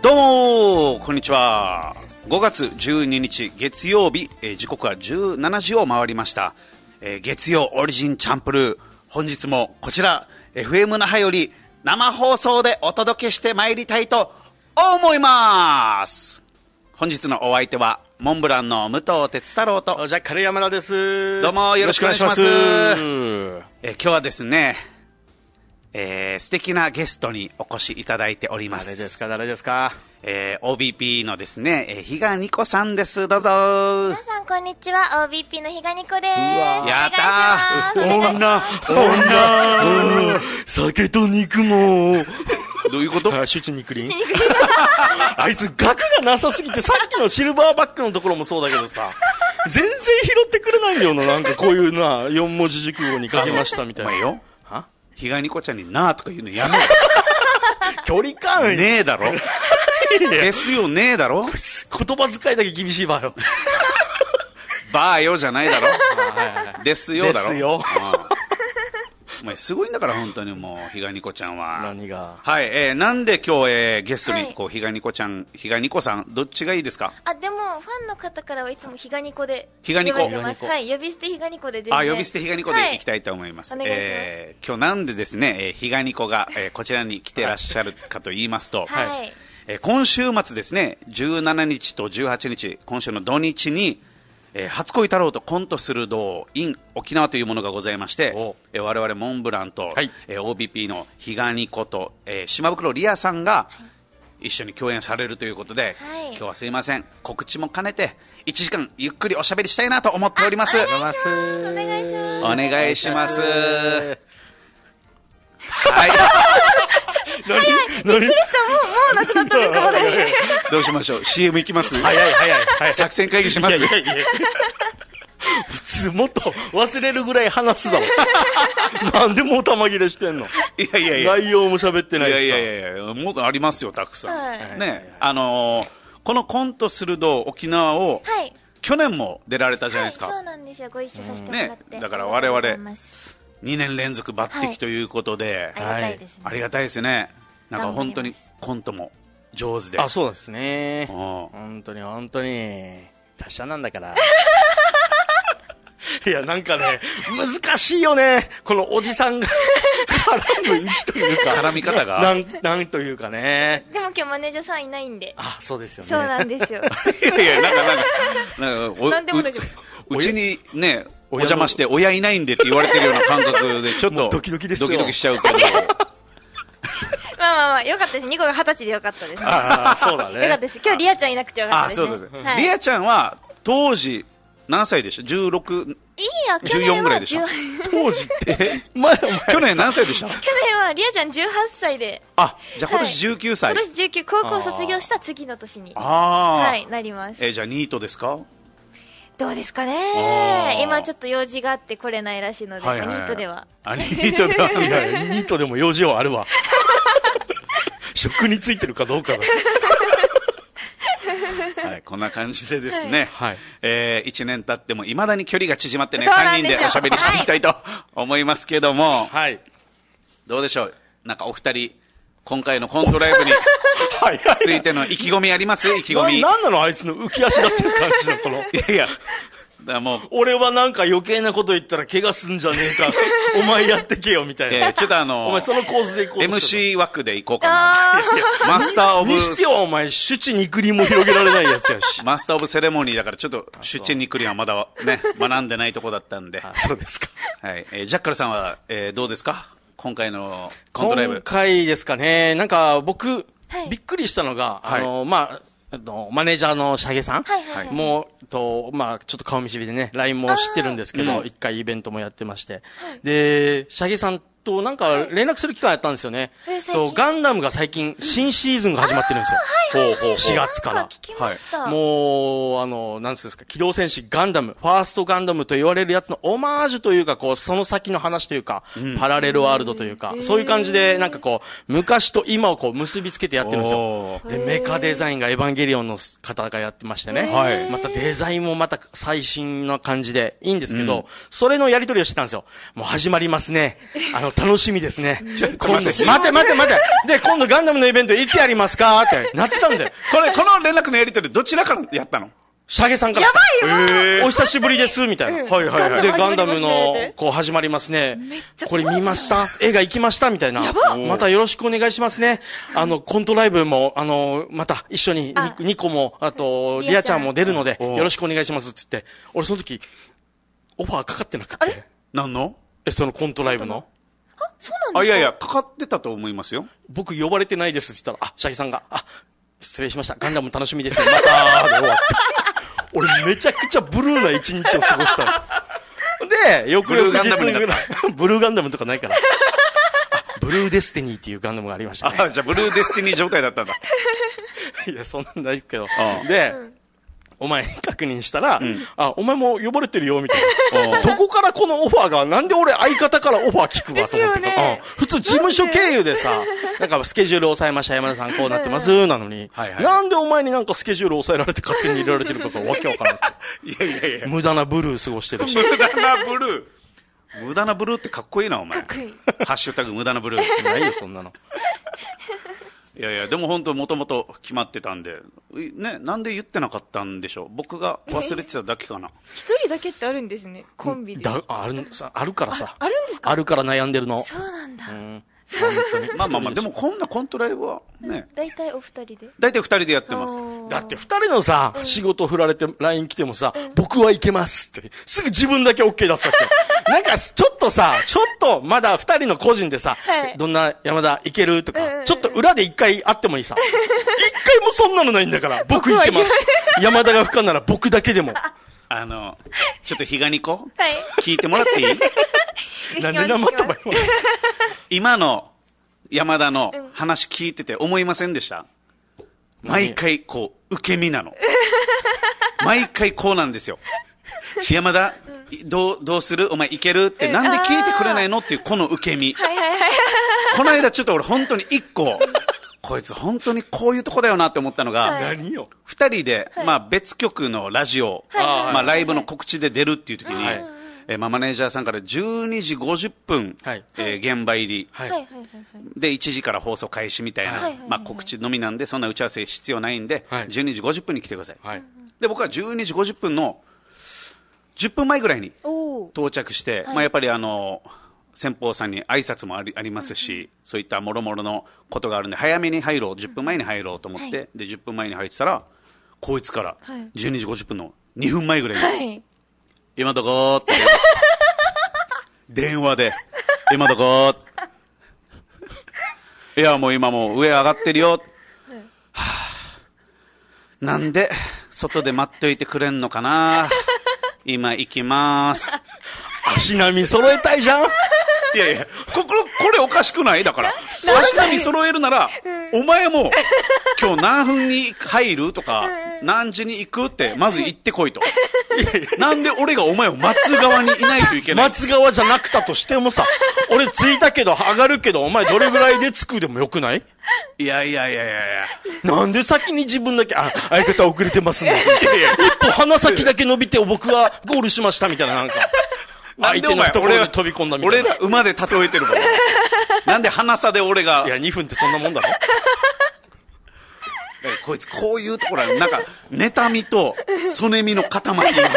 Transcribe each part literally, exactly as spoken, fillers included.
どうもこんにちは。ごがつじゅうににち月曜日、えー、時刻はじゅうしちじを回りました、えー、月曜オリジンチャンプルー、本日もこちら エフエム 那覇より生放送でお届けしてまいりたいと思います。本日のお相手はモンブランの武藤哲太郎とじゃあ軽山田です。 どうもよろしくお願いします。えー、今日はですね、えー、素敵なゲストにお越しいただいております。 誰ですか誰ですか。 えー、オービーピー のですね、えー、比嘉ニコさんです。どうぞ。 皆さんこんにちは、 オービーピー の比嘉ニコです。 やったー。 女女酒と肉もどういうこと？ シュチ肉林あいつ額がなさすぎて、さっきのシルバーバックのところもそうだけどさ、全然拾ってくれないんだよな。なんかこういうなよん文字熟語に書きましたみたいな。 お前よ、 は比嘉ニコちゃんになーとか言うのやめろ距離感ねえだろですよねえだろ言葉遣いだけ厳しいわよバーよじゃないだろですよだろ。 ですよお前すごいんだから本当にもう比嘉ニコちゃんは。 何が。 はい、えー、なんで今日、えー、ゲストにこう、 はい、 比嘉ニコちゃん、比嘉ニコさんどっちがいいですか？ あ、でもファンの方からはいつも比嘉ニコで比嘉ニコ呼ばれてます。はい、呼び捨て比嘉ニコで全然。 あ、呼び捨て比嘉ニコでいきたいと思います。 はい、お願いします。 えー、今日なんでですね、えー、比嘉ニコが、えー、こちらに来てらっしゃるかと言いますと、 はい、 えー、今週末ですね、じゅうしちにちとじゅうはちにち、今週の土日に、えー、初恋太郎とコントする道 in 沖縄というものがございまして、えー、我々モンブランと、はい、えー、オービーピー の比嘉ニコと、えー、島袋リアさんが一緒に共演されるということで、はい、今日はすいません、告知も兼ねていちじかんゆっくりおしゃべりしたいなと思っております。 お願いします。お願いします。 お願いします。はい何何びっくりした。もうもうなくなったんですかまだどうしましょう。 シーエム 行きます？ 早い早い早い。 作戦会議します？いやいやいや普通もっと忘れるぐらい話すだろなんでもう玉切れしてんの。 いやいやいや、 内容も喋ってないしさ。 いやいやいや、もうありますよたくさん、 はい、 ね、あのー、このコントする道沖縄を、はい、去年も出られたじゃないですか。 はい、そうなんですよ。ご一緒させてもらって、 ね、だから我々にねん連続抜擢ということで、 はい、ありがたいですね。 ありがたいですね。なんか本当にコントも上手で。 あ、そうですね。本当に本当に達者なんだからいやなんかね難しいよね、このおじさんが絡む位置というか絡み方がなんなんというかね。 でも今日マネージャーさんいないんで。 あ、そうですよね。 そうなんですよいやいや、なんかなんかなんかおなんでも大丈夫。うちにねお邪魔して親いないんでって言われてるような感覚でちょっとドキドキですよ。 ドキドキしちゃうけどまあまあまあよかったです。ニコが二十歳でよかったです、ね、 ああそうだね。 よかったです。今日リアちゃんいなくてよかったです、ね、 あ、そうです、 はい、 リアちゃんは当時何歳でした？じゅうろく、 いいや、 じゅうよんぐらいでした。 当時って前去年何歳でした？ 去年はリアちゃんじゅうはっさいで。 あ、じゃあ今年じゅうきゅうさい、 はい、今年じゅうきゅう、高校卒業した次の年に、 ああ、 はい、なります。 えー、じゃあニートですか？ どうですかね。今ちょっと用事があって来れないらしいので、はいはいはい、ニートでは。 あ、ニートでは。 いや、ニートでも用事はあるわ。職についてるかどうかだ。 はい、こんな感じでですね、 はい、 えー、いちねん経ってもいまだに距離が縮まってね、さんにんでおしゃべりしていきたいと思いますけども、 はい、 どうでしょう、なんかお二人今回のコントライブについての意気込みあります？意気込み。 な、なんなのあいつの浮き足だってる感じのこの。 いやいや、だからもう俺はなんか余計なこと言ったら怪我すんじゃねえかお前やってけよみたいな、 えー、ちょっとあのー、 お前その構図でいこうとエムシー 枠でいこうかな。マスターオブにしてはお前シュチ肉林も広げられないやつやしマスターオブセレモニーだからちょっとシュチ肉林はまだね学んでないとこだったんで。 あ、そうですか。 はい、えー、ジャッカルさんは、えー、どうですか今回のコントライブ。 今回ですかね、なんか僕、 はい、 びっくりしたのが、 はい、 あのまあマネージャーのシャゲさん、 はいはいはい、 もうと、まあ、ちょっと顔見知りでね ライン も知ってるんですけど、一回イベントもやってまして、はい、でシャゲさんとなんか連絡する機会あったんですよね、はい、とガンダムが最近新シーズンが始まってるんですよ、 ほうほうほう、 しがつから。 はい、 もうあのなんですか、機動戦士ガンダムファーストガンダムと言われるやつのオマージュというか、こうその先の話というか、うん、パラレルワールドというか、そういう感じでなんかこう昔と今をこう結びつけてやってるんですよ。でメカデザインがエヴァンゲリオンの方がやってましてね、またデザインもまた最新な感じでいいんですけど、うん、それのやり取りをしてたんですよ。もう始まりますね、あの楽しみですね。 ちょっと今度、 待って待て待て待て。で、今度ガンダムのイベントいつやりますかってなってたんで。 これ、この連絡のやり取りどちらからやったの？ シャゲさんから。 やばいよ、 えーお久しぶりです、みたいな。 はいはいはい。 で、ガンダム始まりますねのって、 こう始まりますねめっちゃ。 これ見ました映画行きましたみたいな。またよろしくお願いしますね。あの、コントライブも、あの、また一緒にあニ、ニコも、あと、 リアちゃんリアちゃんも出るので、 およろしくお願いします、つって。俺その時、オファーかかってなくて。 何の？ え、そのコントライブの。 あ、そうなんですか？ あ、いやいや、かかってたと思いますよ。 僕呼ばれてないですって言ったら、あ、シャギさんが、あ、失礼しました。ガンダム楽しみですね。またーで終わって。俺めちゃくちゃブルーな一日を過ごしたの。で、翌々日ぐらい、ブルーガンダムとかないから。あ、ブルーデスティニーっていうガンダムがありましたね。 あ、じゃあブルーデスティニー状態だったんだ。 いや、そんなんないけどあ。 で、お前に確認したら、あ、お前も呼ばれてるよ、みたいな。 あどこからこのオファーが、なんで俺相方からオファー聞くわと思ってですよねうん普通事務所経由でさ、なんかスケジュール抑えました、山田さんこうなってます、なのに、 はいはいなんでお前になんかスケジュール抑えられて勝手に入れられてるかがわけわからん。 いやいやいや。 無駄なブルー過ごしてるし。 無駄なブルー。無駄なブルーってかっこいいな、お前。 かっこいいハッシュタグ無駄なブルー。 ないよ、そんなの。 いやいや、でも本当もともと決まってたんで、ね、なんで言ってなかったんでしょう。僕が忘れてただけかな。 一人だけってあるんですね、コンビで。 だ、ある、さあるからさ。 あるんですか？ あるから悩んでるの。 そうなんだ。 うんまあまあまあ、でもこんなコントライブはね、 大体お二人で。 大体二人でやってます。 だって二人のさ、仕事振られて ライン 来てもさ、僕はいけますって、すぐ自分だけ OK 出すわけ。なんか、ちょっとさ、ちょっと、まだ二人の個人でさ、 はいどんな山田いけるとか、 うんうんうんちょっと裏で一回会ってもいいさ。一回もそんなのないんだから、僕いけます。山田が不可なら僕だけでも。 あの、ちょっとひがにこはい。 聞いてもらっていい？ なんで生とば今の山田の話聞いてて思いませんでした？毎回こう、受け身なの。毎回こうなんですよ。山田、どう、どうする？お前いける？ってなんで聞いてくれないのっていうこの受け身。 はいはいはい。 この間ちょっと俺本当に一個、こいつ本当にこういうとこだよなって思ったのが、 何よ。 二人で、まあ別局のラジオ、 はいまあライブの告知で出るっていう時に、 はいえーまあマネージャーさんからじゅうにじごじゅっぷん、 はいえー現場入り、 はい。 はいはいはいはい。 でいちじから放送開始みたいな、 はいはいはいまあ告知のみなんでそんな打ち合わせ必要ないんで、 はいじゅうにじごじゅっぷんに来てください。 はい。 で僕はじゅうにじごじゅっぷんのじゅっぷんまえぐらいにおー。 到着して、 はいまあやっぱりあの、先方さんに挨拶もありありますし、そういったもろもろのことがあるんで、早めに入ろう、じゅっぷんまえに入ろうと思って、 はいで、じゅっぷんまえに入ってたら、こいつからはいじゅうにじごじゅっぷんのにふんまえぐらいに、 はい。 今どこーって電話で、今どこーっていや、もう今もう上上がってるよ。はぁ、なんで、外で待っといてくれんのかな。今行きまーす。 足並み揃えたいじゃん。 いやいや、ここ、これおかしくないだから。足並み揃えるなら、お前も、今日何分に入るとか、何時に行くって、まず行ってこいと。なんで俺がお前を待つ側にいないといけない。 松川じゃなくたとしてもさ、俺着いたけど上がるけど、お前どれぐらいで着くでもよくない？ いやいやいやいやいや。 なんで先に自分だけ、あ、相方遅れてますね。一歩鼻先だけ伸びて僕はゴールしましたみたいな、なんか。 なんでお前、 相手の懐俺らに飛び込んだみたいな。 俺ら馬で例えてるから。なんで鼻差で俺がい、や、にふんってそんなもんだろ。 こいつこういうところは、なんか、妬みと、そねみの塊なんで、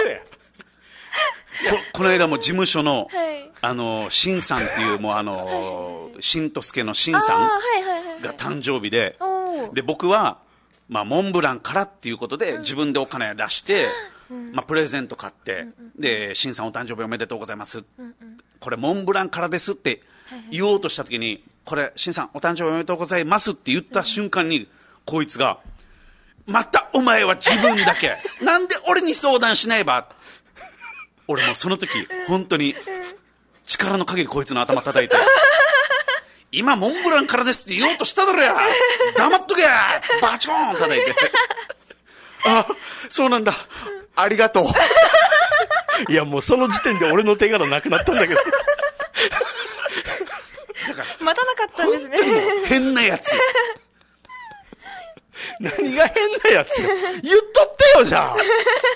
こ、この間も事務所の、 はいあの、シンさんっていう、もうあの、しんとすけのシンあー、 さはいはいはい。 んが誕生日で、 おー。 で、僕は、まあ、モンブランからっていうことで、自分でお金出して、まあ、プレゼント買って、で、シンさんお誕生日おめでとうございます。これ、モンブランからですって言おうとしたときに、これ、シンさんお誕生日おめでとうございますって言った瞬間に、こいつが、またお前は自分だけ。なんで俺に相談しないば。俺もその時、本当に、力の限りこいつの頭叩いて、今モンブランからですって言おうとしただろや。黙っとけや。バチコーン叩いて。あ、そうなんだ。ありがとう。 いや、もうその時点で俺の手柄なくなったんだけど。 待たなかったんですね。 変なやつ。 何が変なやつよ。言っとってよ、じゃあ。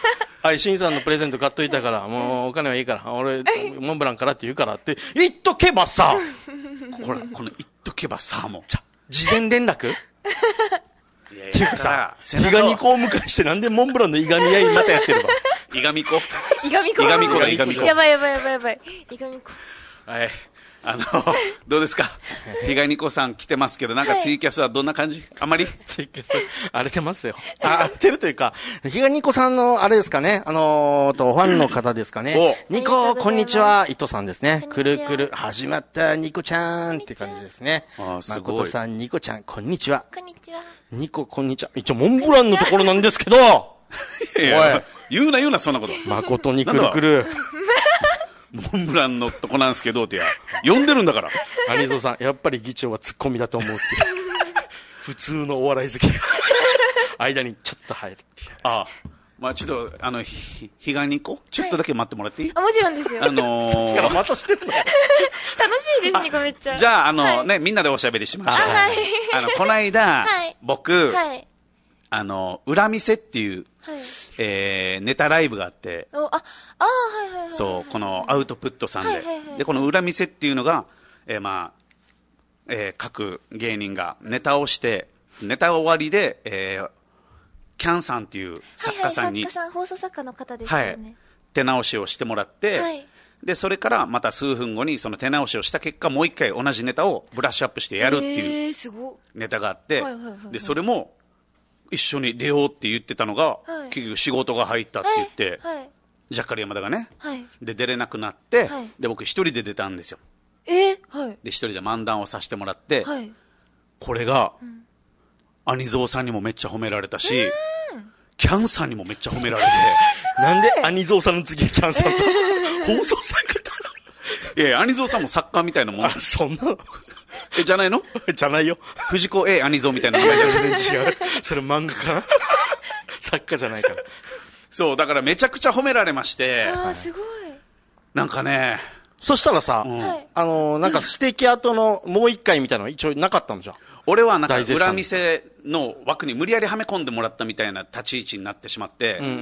はい、シンさんのプレゼント買っといたから、もうお金はいいから、俺、モンブランからって言うからって言っとけばさ、 ほら、この言っとけばさ、もう。 事前連絡いやいやっていうかさ、 背中をいがみこを迎えしてなんでモンブランのいがみ合いまたやってるのいがみこ。 いがみこ。 いがみこだ、いがみこ。 やばいやばいやばいやばい。いがみこ。 はい。あの、どうですかひがにこさん来てますけど、なんかツイキャスはどんな感じ、はい、あまりツイキャス、荒れてますよ。あ、荒れてるというか、ひがにこさんの、あれですかね、あのー、と、ファンの方ですかね。ニコ、こんにちは、伊藤さんですね。くるくる、始まった、ニコちゃんって感じですね。 あ、すごい。 まことさん、ニコちゃん、こんにちは。 こんにちは。 ニコ、こんにちは。一応、モンブランのところなんですけど、 いやいや、言うな言うな、そんなこと。 まことにくるくる。 モンブランのとこなんですけどってや、呼んでるんだから。 アニゾーさん、やっぱり議長はツッコミだと思うって。普通のお笑い好きが間にちょっと入るっていう。 ああ。まあちょっと、あの、ひ、ひがにこちょっとだけ待ってもらっていい、 はい、あ、もちろんですよ。 あのー、 またしてるの楽しいです、ニコめっちゃ。 じゃあ、あの、はい、ね、 いみんなでおしゃべりしましょう。 あ、はい。 あの、この間、はい、僕、 はい、 あの、裏店っていう、はい、えー、ネタライブがあって、 お、あ、あ、はいはいはい。 そう、このアウトプットさんで。 はいはいはい、 で、この裏店っていうのが、えー、まあ、えー、各芸人がネタをして、ネタ終わりで、えー、キャンさんっていう作家さんに、 はいはい、作家さん、放送作家の方ですよね。はい、 手直しをしてもらって、 はい、 で、それからまた数分後にその手直しをした結果、もう一回同じネタをブラッシュアップしてやるっていうネタがあって、で、それも一緒に出ようって言ってたのが、はい、結局仕事が入ったって言って、はいはい、ジャッカル山田がね、はい、で、出れなくなって、はい、で、僕一人で出たんですよ。 えー、はい。 で、一人で漫談をさせてもらって、はい、これが、うん、アニゾーさんにもめっちゃ褒められたし、キャンさんにもめっちゃ褒められて、 えー、なんでアニゾーさんの次キャンさんと、えー、放送作家だいやいや、アニゾーさんも作家みたいなもん。 あ、そんなのえ、じゃないのじゃないよ。 藤子 A アニゾーみたいな名前じゃ全然違う。それ漫画かな作家じゃないから。 そう、だからめちゃくちゃ褒められまして。 あー、すごい。 なんかね。 そしたらさ、うん、あのー、なんかステーキ跡のもう一回みたいなの一応なかったのじゃん。 俺はなんか裏店の枠に無理やりはめ込んでもらったみたいな立ち位置になってしまって、うんうんうん、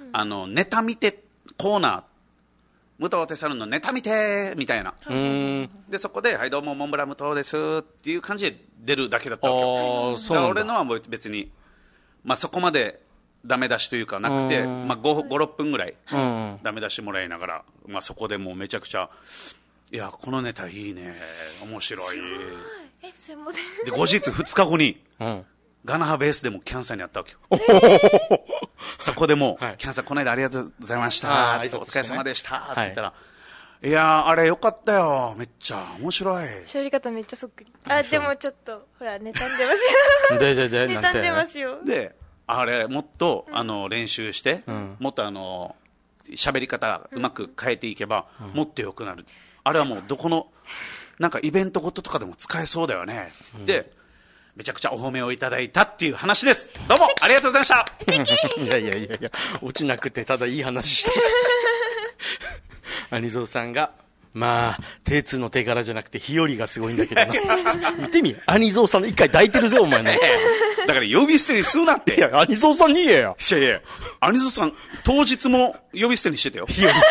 あの、ネタ見てコーナー、武藤手猿のネタ見てみたいな。うんで、そこで、はい、どうも、モンブラン武藤ですっていう感じで出るだけだったわけよ。だから俺のはもう別に、まあそこまでダメ出しというかなくて、まあご、ご、ろっぷんぐらいダメ出しもらいながら、まあそこでもうめちゃくちゃ、いや、このネタいいね、面白い。 え、すもで、後日ふつかごに、うん、ガナハベースでもキャンさんに会ったわけよ。えー、そこでも、はい、キャンさんこの間ありがとうございました。お疲れ様でした。って言ったら、はい、いやー、あれよかったよ。めっちゃ面白い。 喋り方めっちゃそっくり。あ、でもちょっと、ほら、妬んでますよ。 で、で、で、 妬んでますよ。 で、あれ、もっと、あの、練習して、うん、もっとあの、喋り方うまく変えていけば、うん、もっと良くなる。あれはもうどこの、なんかイベントごととかでも使えそうだよね。うん、で、めちゃくちゃお褒めをいただいたっていう話です。どうもありがとうございました。 いやいやいやいや、落ちなくてただいい話した。アニゾーさんが、まあ、手通の手柄じゃなくて日和がすごいんだけどな。見てみ、アニゾーさんの一回抱いてるぞ、お前ね。 だから呼び捨てにするなって。 いや、アニゾーさんに言えよ。 いやいや、アニゾーさん、当日も呼び捨てにしてたよ。日和って。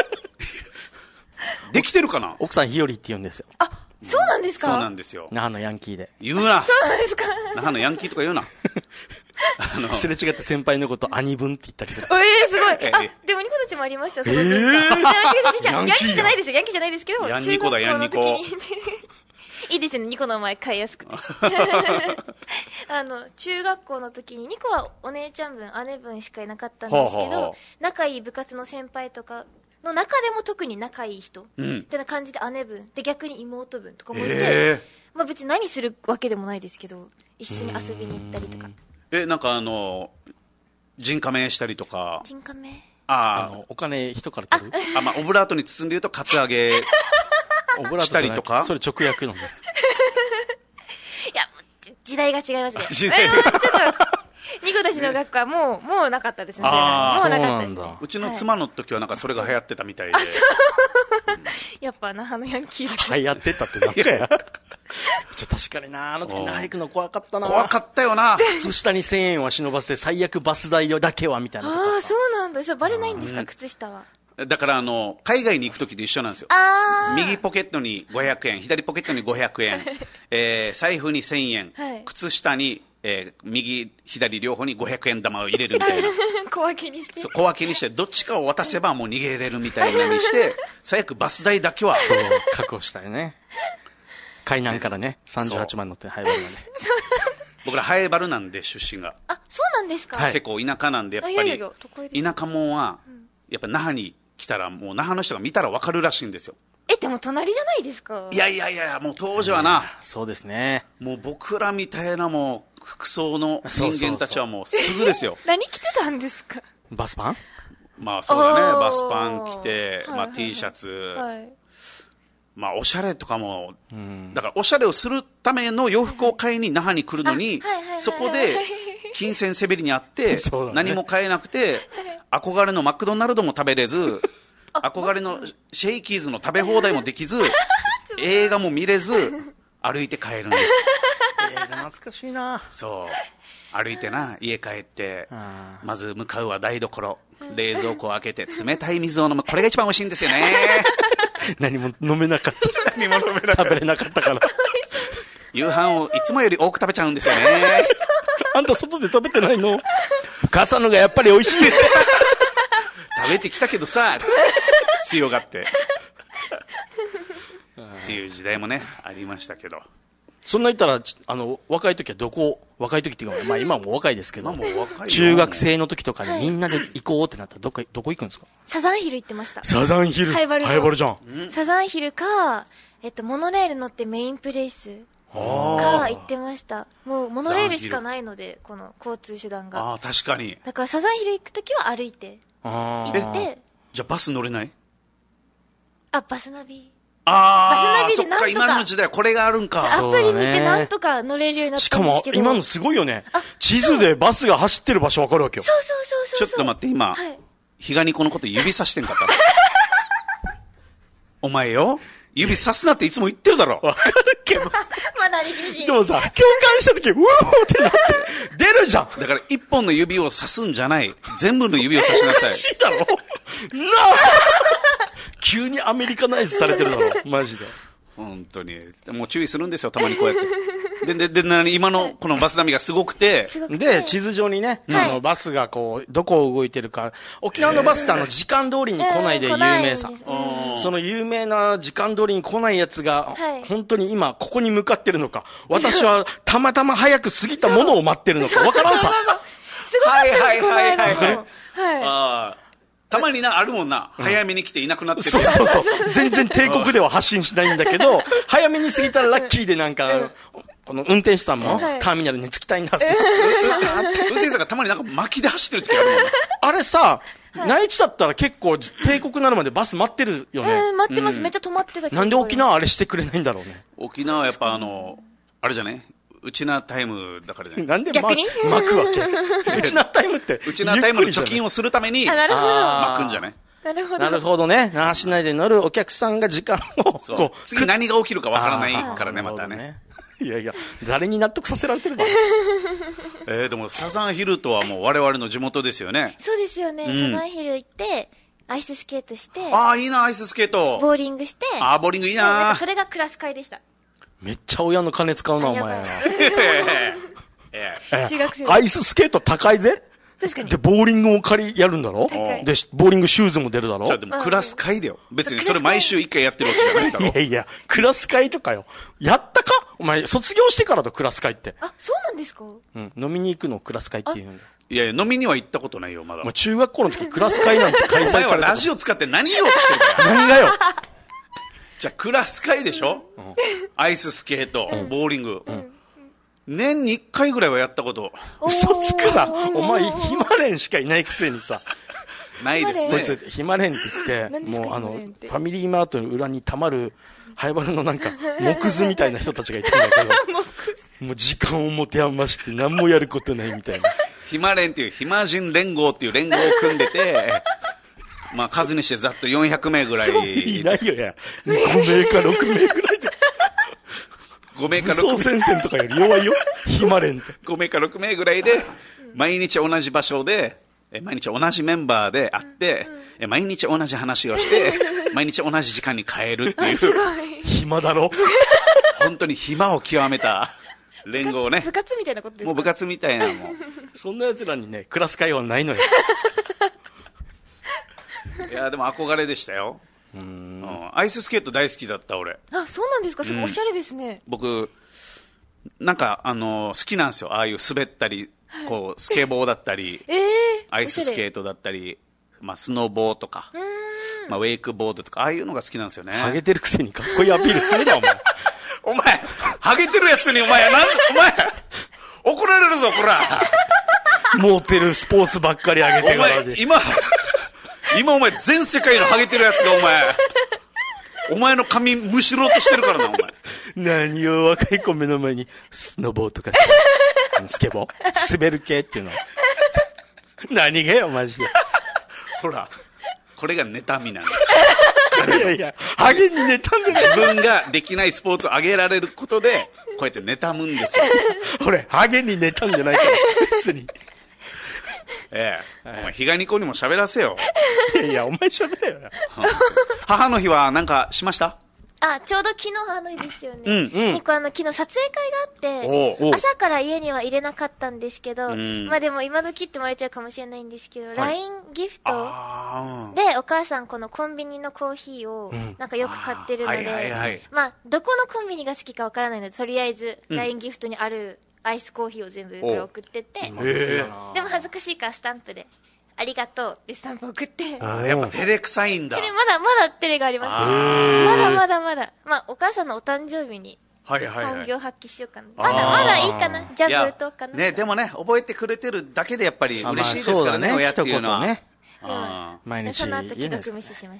できてるかな。 奥さん日和って言うんですよ。 あ、そうなんですか。 そうなんですよ。 那覇のヤンキーで。 言うな。 そうなんですか。 那覇のヤンキーとか言うな。 あのすれ違って先輩のこと兄分って言ったりする。 ええー、すごい。あ、でもニコたちもありましたよ。その文化。えー、違う違う違う。ヤンキーじゃないですよ。ヤンキーじゃないですけど。 ヤンニコだヤンニコ。 いいですね、ニコの前買いやすくて。あの、中学校の時に、ニコはお姉ちゃん分、姉分しかいなかったんですけど、はあはあ、仲いい部活の先輩とかの中でも特に仲いい人、うん、ってな感じで姉分、で逆に妹分とかもいて、えー、まあ別に何するわけでもないですけど、一緒に遊びに行ったりとか。 え、なんかあの、人加盟したりとか。 人加盟ああ、お金人から取るあ、まあ、オブラートに包んで言うと、カツアゲしたりとか。 それ直訳なんだ。いや、時代が違いますね。時代がちょっと、ニコたちの学校はもう、もうなかったですね。もうなかったですね。 うちの妻の時はなんかそれが流行ってたみたいで。 やっぱ那覇のヤンキーだけ。流行ってたってなんかや。 ちょ確かにな、あの時那覇行くの怖かったな。 怖かったよな。 靴下にせんえんは忍ばせて、最悪バス代だけはみたいなとか。 ああ、そうなんだ。それバレないんですか、靴下は。 だからあの海外に行くときと一緒なんですよ。 あ右ポケットにごひゃくえん、左ポケットにごひゃくえん、えー、財布にせんえん、 はい、 靴下に、えー、右左両方にごひゃくえん玉を入れるみたいな小分けにしてそう小分けにしてどっちかを渡せばもう逃げれるみたいなにして最悪バス代だけはそう確保したよね。海南からねさんじゅうはちまん乗ってハイバルまで僕らハイバルなんで出身が。 あ、そうなんですか、 はい、結構田舎なんでやっぱりいやいやいや田舎もんは、うん、やっぱ那覇に来たらもう那覇の人が見たら分かるらしいんですよ。 え、でも隣じゃないですか。 いやいやいや、もう当時はな、 そうですね、 もう僕らみたいなもう服装の人間たちはもうすぐですよ。 何着てたんですか。 バスパン。 まあそうだね、バスパン着て、まあ、T シャツ、 はい、 まあおしゃれとかも、うん、だからおしゃれをするための洋服を買いに那覇に来るのに、そこで金銭せべりにあって、ね、何も買えなくて、憧れのマクドナルドも食べれず、憧れのシェイキーズの食べ放題もできず、映画も見れず、歩いて帰るんです。 映画懐かしいな。 そう歩いてな、家帰ってまず向かうは台所、冷蔵庫を開けて冷たい水を飲む。これが一番美味しいんですよね。 何も飲めなかった何も飲めなかった食べれなかったから夕飯をいつもより多く食べちゃうんですよね。 あんた外で食べてないの。母さんのがやっぱり美味しい食べてきたけどさ強がってっていう時代もねありましたけど。 そんな言ったらあの若い時はどこ、若い時っていうか、まあ、今も若いですけど、 も若い中学生の時とかにみんなで行こうってなったらどこ、どこ行くんですか。 サザンヒル行ってました。 サザンヒルハイバルハイバルじゃん。 サザンヒルか、えっと、モノレール乗ってメインプレイスか行ってました。もうモノレールしかないのでこの交通手段が。 あ、確かに。 だからサザンヒル行く時は歩いて行って。 じゃあバス乗れない。 あ、バスナビ。 ああ、そっか、今の時代これがあるんか。 アプリ見てなんとか乗れるようになったんですけど。 しかも今のすごいよね。地図でバスが走ってる場所分かるわけよ。 そうそうそうそう。 ちょっと待って、今、はい、ひがにこのこと指さしてんかったお前よ、指さすなっていつも言ってるだろ。 わかるけどまだ厳しい。 でもさ、共感した時ウーってなって出るじゃん。 だから一本の指をさすんじゃない、全部の指をさしなさい。 おかしいだろなあ急にアメリカナイズされてるだろマジで。 本当にもう注意するんですよ、たまにこうやってでででで今のこのバス並みがすごくて、 で地図上にね、はい、あのバスがこうどこを動いてるか。沖縄のバスってあの時間通りに来ないで有名さ、その有名な時間通りに来ないやつが、はい、本当に今ここに向かってるのか、私はたまたま早く過ぎたものを待ってるのか分からんさ。 すごかったです、 はいはいはいはい、 はい、 あたまにな、あるもんな、うん、早めに来ていなくなってる。 そうそうそう。全然帝国では発信しないんだけど、早めに過ぎたらラッキーでなんか、うん、この運転手さんもターミナルに着きたいんだ、はい、 運転手さんがたまになんか巻きで走ってる時あるもんな。 あれさ、はい、内地だったら結構帝国になるまでバス待ってるよね。 えー、待ってます、うん、めっちゃ止まってたけど。 なんで沖縄あれしてくれないんだろうね。 沖縄はやっぱあの、あれじゃね、うちなタイムだからじゃない。 なんで巻くわけうちなタイムって。 うちなタイムの貯金をするために巻くんじゃない。 なるほど。 なるほどね。那覇市内で乗るお客さんが時間をこう次何が起きるかわからないからね、またね。 いやいや、誰に納得させられてるのえー、でもサザンヒルとはもう我々の地元ですよね。 そうですよね、うん、サザンヒル行ってアイススケートして、 ああいいな、アイススケート、 ボーリングして、 ああボーリングいいな、なんかそれがクラス会でした。 めっちゃ親の金使うなお前は。 中学生アイススケート高いぜ。 確かに。 で、ボーリングも借りやるんだろ。で、ボーリングシューズも出るだろ。 じゃあでもクラス会だよ。別にそれ毎週一回やってるわけじゃないだろ。 いやいや、クラス会とかよ。やったかお前、卒業してからだ、クラス会って。 あ、そうなんですか。 うん。飲みに行くのクラス会っていうんだ。 いやいや、飲みには行ったことないよ、まだ。 まあ、中学校の時クラス会なんて開催された。お前はラジオ使って何言おうとしてるから。何がよ。 じゃあクラス会でしょ、うん、アイススケート、うん、ボーリング、うん、年にいっかいぐらいはやったこと。 嘘つくな。お前ヒマレンしかいないくせにさ。 ないですね。 こいつヒマレンって言って、もうあのファミリーマートの裏にたまるハイバルのなんか木図みたいな人たちがいたんだけどもう時間を持て余して何もやることないみたいな。 ヒマレンっていうヒマ人連合っていう連合を組んでてまあ数にしてざっとよんひゃくめいぐらい。 いないよや。ごめいかろくめいぐらいで。 ごめいか武装ろくめい。 戦線とかより弱いよ。暇連って。 ごめいかろくめいぐらいで、毎日同じ場所で、え毎日同じメンバーで会って、え毎日同じ話をして、毎日同じ時間に帰るっていう、 暇だろ。 本当に暇を極めた連合ね。 部活みたいなことですか？ もう部活みたいなもう。そんな奴らにね、クラス会話ないのよ。 いや、でも憧れでしたよ。うん、アイススケート大好きだった俺。 あ、そうなんですか。すごいおしゃれですね。うん、 僕なんかあの好きなんですよ。ああいう滑ったり、こうスケボーだったり、 えー、 アイススケートだったり、まあ、スノボーとか、まあ、ウェイクボードとか、ああいうのが好きなんですよね。 ハゲてるくせにかっこいいアピールするなお前。 お前ハゲてるやつにお前なんお前怒られるぞこら。 モテるスポーツばっかり上げてるからで。 今今お前全世界のハゲてるやつがお前お前の髪むしろうとしてるからなお前。 何よ、若い子目の前にスノボーとかスケボー滑る系っていうの。何がよマジで。 ほらこれが妬みなんです。 いやいや、ハゲに妬んでる。 自分ができないスポーツを上げられることでこうやって妬むんですよ。 俺ハゲに妬んでないから別に。 ええ、お前ヒガニコにも喋らせよ。 いやいや、お前喋れよ。 母の日は何かしました？ あ、ちょうど昨日母の日ですよね。 うんうん。 ニコあの昨日撮影会があって、朝から家には入れなかったんですけど、まあでも今時って言われちゃうかもしれないんですけど、はい、ライン ギフトでお母さんこのコンビニのコーヒーをなんかよく買ってるので、はいはいはい、まあどこのコンビニが好きかわからないので、とりあえず ライン ギフトにあるアイスコーヒーを全部から送ってって、でも恥ずかしいからスタンプでありがとうってスタンプ送って。 あやっぱ照れくさいんだ。 照れまだまだ照れがありますね。まだまだまだ。まあお母さんのお誕生日に本業発揮しようかな。まだまだいいかな。ジャブ打とうかな。 ね、でもね、覚えてくれてるだけでやっぱり嬉しいですからね、親っていうのはね。 毎日。 その後既読無視しました。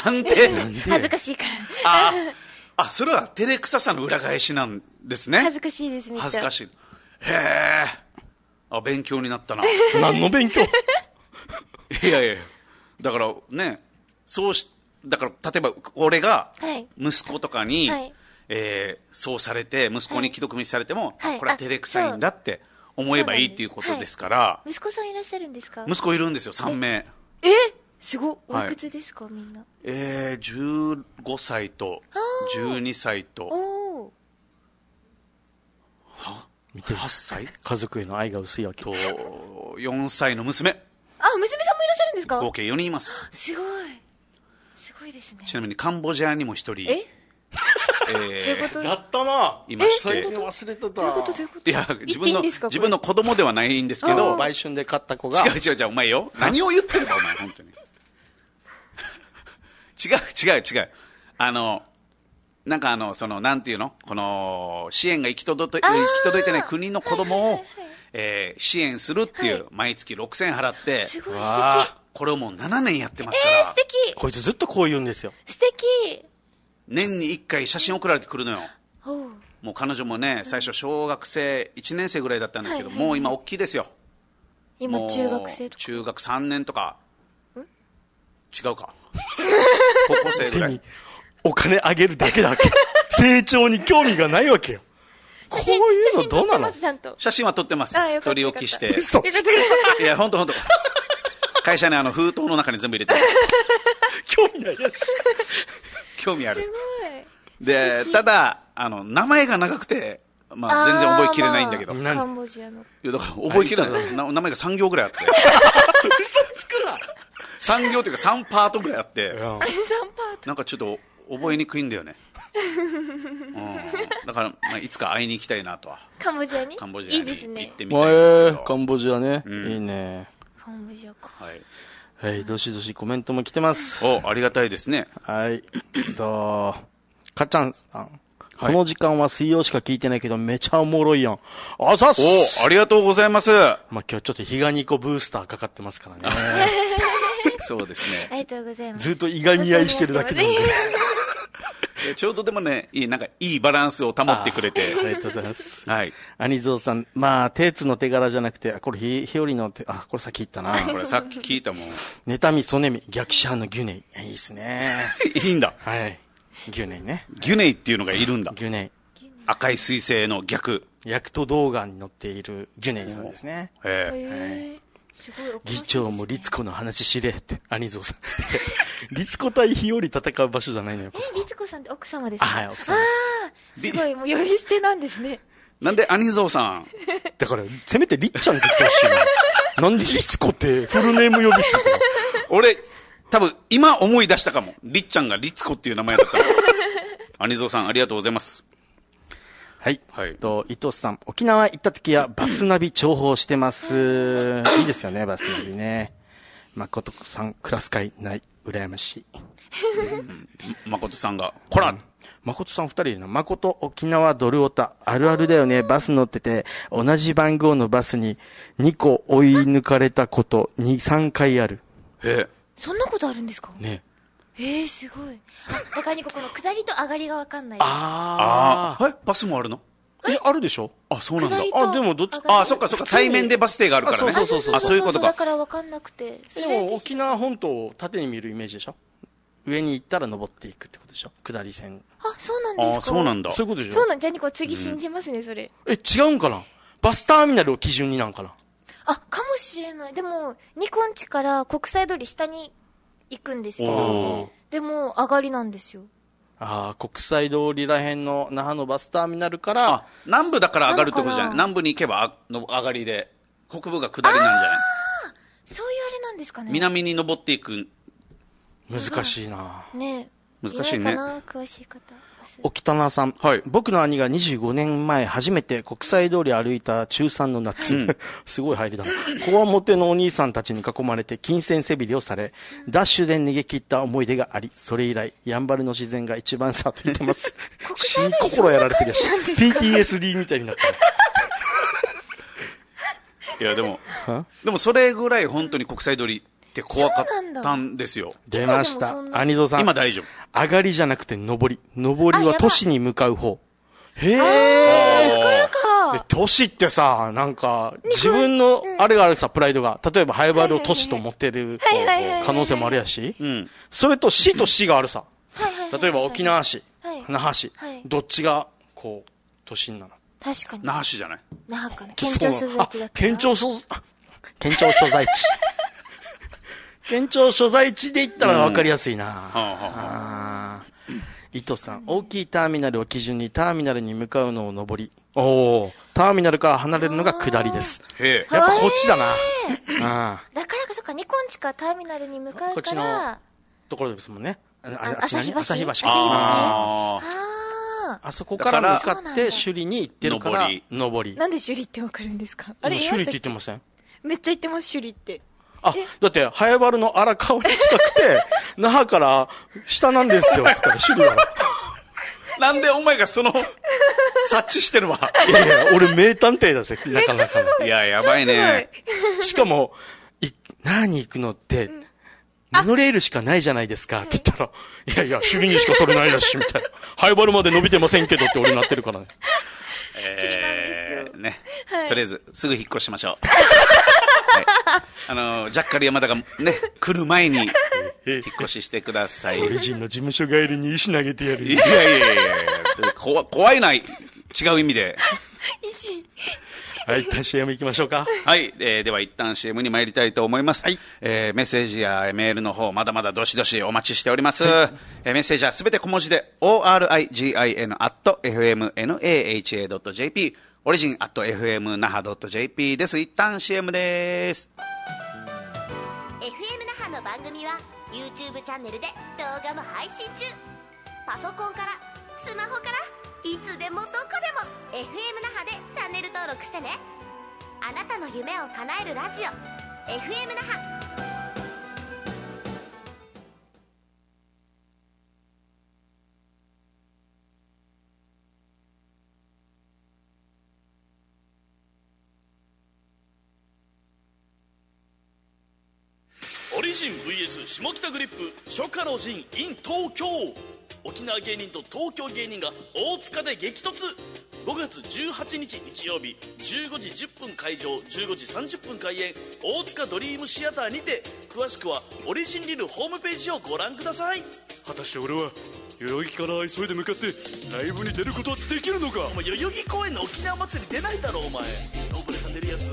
なんで？ 恥ずかしいから。 ああ、それは照れくささの裏返しなんですね。 恥ずかしいです、めっちゃ。 恥ずかしい。へえ。あ、勉強になったな。 何の勉強？ いやいや、だからね、そうし、だから例えば俺が息子とかに、はい、えー、そうされて息子に既読無視されても、はい、これは照れくさいんだって思えばいいっていうことですから、はい、 息子さんいらっしゃるんですか？ 息子いるんですよ、さんめい。 え、すごっ。おいくつですか、はい、みんな。 えー、じゅうごさいとじゅうにさいとおは見てはっさい、 家族への愛が薄いわけとよんさいの娘。 あ、娘さんもいらっしゃるんですか？ 合計よにんいます。 すごいすごいですね。 ちなみにカンボジアにもひとり、 ええー、やったな。 いまして、 忘れてた。 どういうことどういうこと？ いや、自分の自分の子供ではないんですけど、 売春で買った子が。 違う違う違う、お前よ、何を言ってるかお前本当に。違う違う違う、あのなんかあのそのなんていうの、この支援が行き届いて行き届いてない国の子供を、はいはいはい、えー、支援するっていう、はい、毎月ろくせんえん払って、 すごい素敵。 これをもうななねんやってますから。 えー、素敵。 こいつずっとこう言うんですよ。 素敵。 年にいっかい写真送られてくるのよ。もう彼女もね、最初小学生いちねんせいぐらいだったんですけど、はいはいはい、もう今大きいですよ。 今中学生とか中学さんねんとか。ん違うか。高校生ぐらい。手にお金あげるだけだけ。成長に興味がないわけよ。こういうのどうなの？ 写真は撮ってます。撮り置きして。 嘘つけ。 いや、ほんとほんと。会社にあの封筒の中に全部入れてる。 興味ないやし。 興味ある。 すごい。 で、ただ、あの、名前が長くて、まあ全然覚えきれないんだけど。 カンボジアの。 いや、だから覚えきれない。名前がさん行ぐらいあって。 嘘つくな。 さん行というかさんパートぐらいあって。 さんパート。 なんかちょっと覚えにくいんだよね。うん、だから、まあ、いつか会いに行きたいなとは。 カンボジアに？ カンボジアにいいですね。 行ってみたいんですけど。 えー、カンボジアね、うん、いいね。 カンボジアか。 はい。 はい、どしどしコメントも来てます。 お、ありがたいですね。 はい。と、かちゃんさん。はい、この時間は水曜しか聞いてないけど、めちゃおもろいやん。あざっす。 お、ありがとうございます。まあ、 今日ちょっとヒガニコブースターかかってますからね。 そうですね。 ありがとうございます。 ずっといがみ合いしてるだけなんで。 ちょうどでもね、いい、なんかいいバランスを保ってくれて。 ありがとうございます。 はい。 アニゾーさん、まあ、テーツの手柄じゃなくて、これひ、ひよりの手、あ、これさっき言ったな。 これさっき聞いたもん。 妬み、そねみ、逆者のギュネイ。いいっすね。 いいんだ。 はい。ギュネイね。 ギュネイっていうのがいるんだ。 ギュネイ。 赤い彗星の逆。 薬都動画に載っているギュネイさんですね。 へえーすごいお詳しいですね。 議長も律子の話知れって、兄蔵さん。律子対日和戦う場所じゃないのよ。 え、律子さんって奥様ですか？ はい、奥様です。 あーすごい、もう呼び捨てなんですね。 なんで兄蔵さん。 だから、せめてりっちゃんって言ってほしいな。なんで律子ってフルネーム呼び捨てたの？ 俺、多分今思い出したかも。りっちゃんがりつこっていう名前だった。兄蔵さん、ありがとうございます。 はい。 はい。 と、伊藤さん、沖縄行った時はバスナビ重宝してます。いいですよね、バスナビね。誠さん、クラス会ない、羨ましい。 誠さんが、こら、うん、 誠さん二人いるな。誠、沖縄ドルオタ、あるあるだよね。バス乗ってて、同じ番号のバスににこ追い抜かれたこと、に、さんかいある。 へえ。 そんなことあるんですか？ ね。 えー、すごい。あ、だからにここの下りと上がりがわかんないです。 ああ。え、バスもあるの？ え、あるでしょ？ あ、そうなんだ。 あ、でもどっち、 あ、そっかそっか、対面でバス停があるからね。 そうそうそう。 あ、そういうことか。 だからわかんなくて。 でも沖縄本島を縦に見るイメージでしょ？上に行ったら登っていくってことでしょ？下り線。 あ、そうなんですか？ あ、そうなんだ。 そういうことでしょ？ そうなん、じゃあにこ次信じますね、それ。 え、違うんかな？バスターミナルを基準になんかな？ あ、かもしれない。でも、ニコン地から国際通り下に行くんですけど、でも上がりなんですよ。 ああ、国際通りらへんの那覇のバスターミナルから、 あ、南部だから上がるってことじゃない？南部に行けばあの上がりで、北部が下りなんじゃない？ そういうあれなんですかね。 南に登っていく。 難しいな。 ねえ。難しいね。 いないかな、詳しい方。 沖田さん。 はい。 僕の兄がにじゅうごねんまえ初めて国際通り歩いた中さんの夏。うん、すごい入りだな。こわもてのお兄さんたちに囲まれて金銭背びりをされ、ダッシュで逃げ切った思い出があり、それ以来、やんばるの自然が一番さと言ってます。 国際通り心やられてるし。ピーティーエスディー みたいになってる。いや、でも、でもそれぐらい本当に国際通りって怖かったんですよ。 出ました。兄蔵さん。 今大丈夫。 上がりじゃなくて上り。上りは都市に向かう方。へえ。 だからか。 で、都市ってさ、なんか、自分の、あれがあるさ、プライドが。例えば、ハイバルを都市と思ってる可能性もあるやし。それと市と市があるさ。例えば、沖縄市、那覇市。どっちが、こう、都心なの？ 確かに。 那覇市じゃない？ 那覇かな。県庁所在地だった。 県庁所、県庁所在地。県庁所在地で言ったら分かりやすいな。伊藤さん、大きいターミナルを基準にターミナルに向かうのを上り。おお、ターミナルから離れるのが下りです。 へえ。やっぱこっちだな。 だからか、そっか、ニコン地からターミナルに向かうから。こっちのところですもんね。 旭橋。 旭橋。 ああ。あそこから向かって首里に行ってるから、上り。 なんで首里ってわかるんですか？あれ、 首里って言ってません？ めっちゃ言ってます、首里って。 あ、だって、ハヤバルの荒川に近くて、那覇から下なんですよ、って言ったら首里だろ。 なんでお前がその、察知してるわ。 いやいや、俺名探偵だぜ、なかなかの。 いや、やばいね。 しかも、い、那覇に行くのって、うん、モノレールしかないじゃないですか、って言ったら、いやいや、首里にしかそれないらしい、みたいな。ハヤバルまで伸びてませんけどって俺なってるからね。 えー、ね、はい。とりあえず、すぐ引っ越しましょう。はい、あの、ジャッカル山田がね、来る前に、引っ越ししてください。 オリジンの事務所帰りに石投げてやる。 いやいやいやいや怖、怖いな、違う意味で。 石。 はい、一旦 シーエム 行きましょうか。 はい、えー、では一旦 シーエム に参りたいと思います。はい。えー、メッセージやメールの方、まだまだどしどしお待ちしております。はい、えー、メッセージはすべて小文字で、オーアールアイジーアイエヌ アット エフエムナハ ドット ジェーピー、オリジン アット エフエムナハ ドット ジェーピー です。一旦 シーエム です。 エフエム 那覇の番組は YouTube チャンネルで動画も配信中。パソコンからスマホからいつでもどこでも エフエム 那覇でチャンネル登録してね。あなたの夢を叶えるラジオ エフエム 那覇。 オリジン ブイエス 下北グリップ初夏の陣 in 東京。沖縄芸人と東京芸人が大塚で激突。ごがつじゅうはちにち日曜日じゅうごじじゅっぷん開場、じゅうごじさんじゅっぷん開演、大塚ドリームシアターにて。詳しくはオリジンリルホームページをご覧ください。 果たして俺は代々木から急いで向かってライブに出ることはできるのか。お前代々木公園の沖縄祭り出ないだろお前。ノーブレさん出るやつ。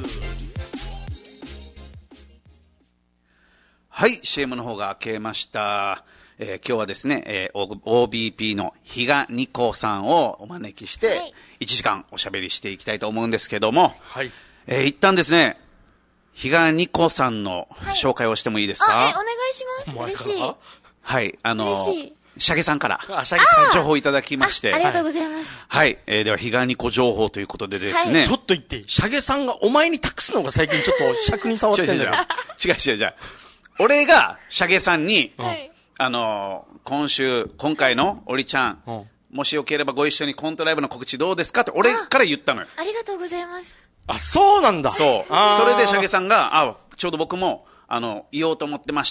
はい、 シーエム の方が明けました。えー、今日はですね、えー、オービーピー の比嘉ニコさんをお招きして、はい、いちじかんおしゃべりしていきたいと思うんですけども、はい、えー、一旦ですね、比嘉ニコさんの紹介をしてもいいですか？ はい、あ、え、お願いします。嬉しい。 はい、あのー、シャゲさんから、 あ、シャゲさん情報いただきまして。 あ、ありがとうございます。 はい、はい、えー、では、比嘉ニコ情報ということでですね。はい、 ちょっと言っていい？シャゲさんがお前に託すのが最近ちょっと尺に触ってんじゃん。 違う違う違う違う。俺がシャゲさんに、はい、あのー、今週、今回のおりちゃん、うん、もしよければご一緒にコントライブの告知どうですかって俺から言ったのよ。 ありがとうございます。 あ、そうなんだ。 そう。それでシャゲさんが、あ、ちょうど僕も、あの、言おうと思ってました。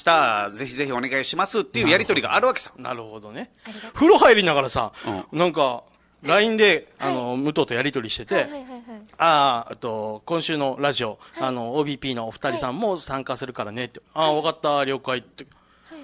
ぜひぜひお願いしますっていうやりとりがあるわけさ。 なるほどね。風呂入りながらさ、うん、なんか、ライン で、あの、はい、武藤とやりとりしてて、はいはいはいはい、ああ、と、今週のラジオ、はい、あの、オービーピー のお二人さんも参加するからねって、はい、ああ、わかった、了解って。はい、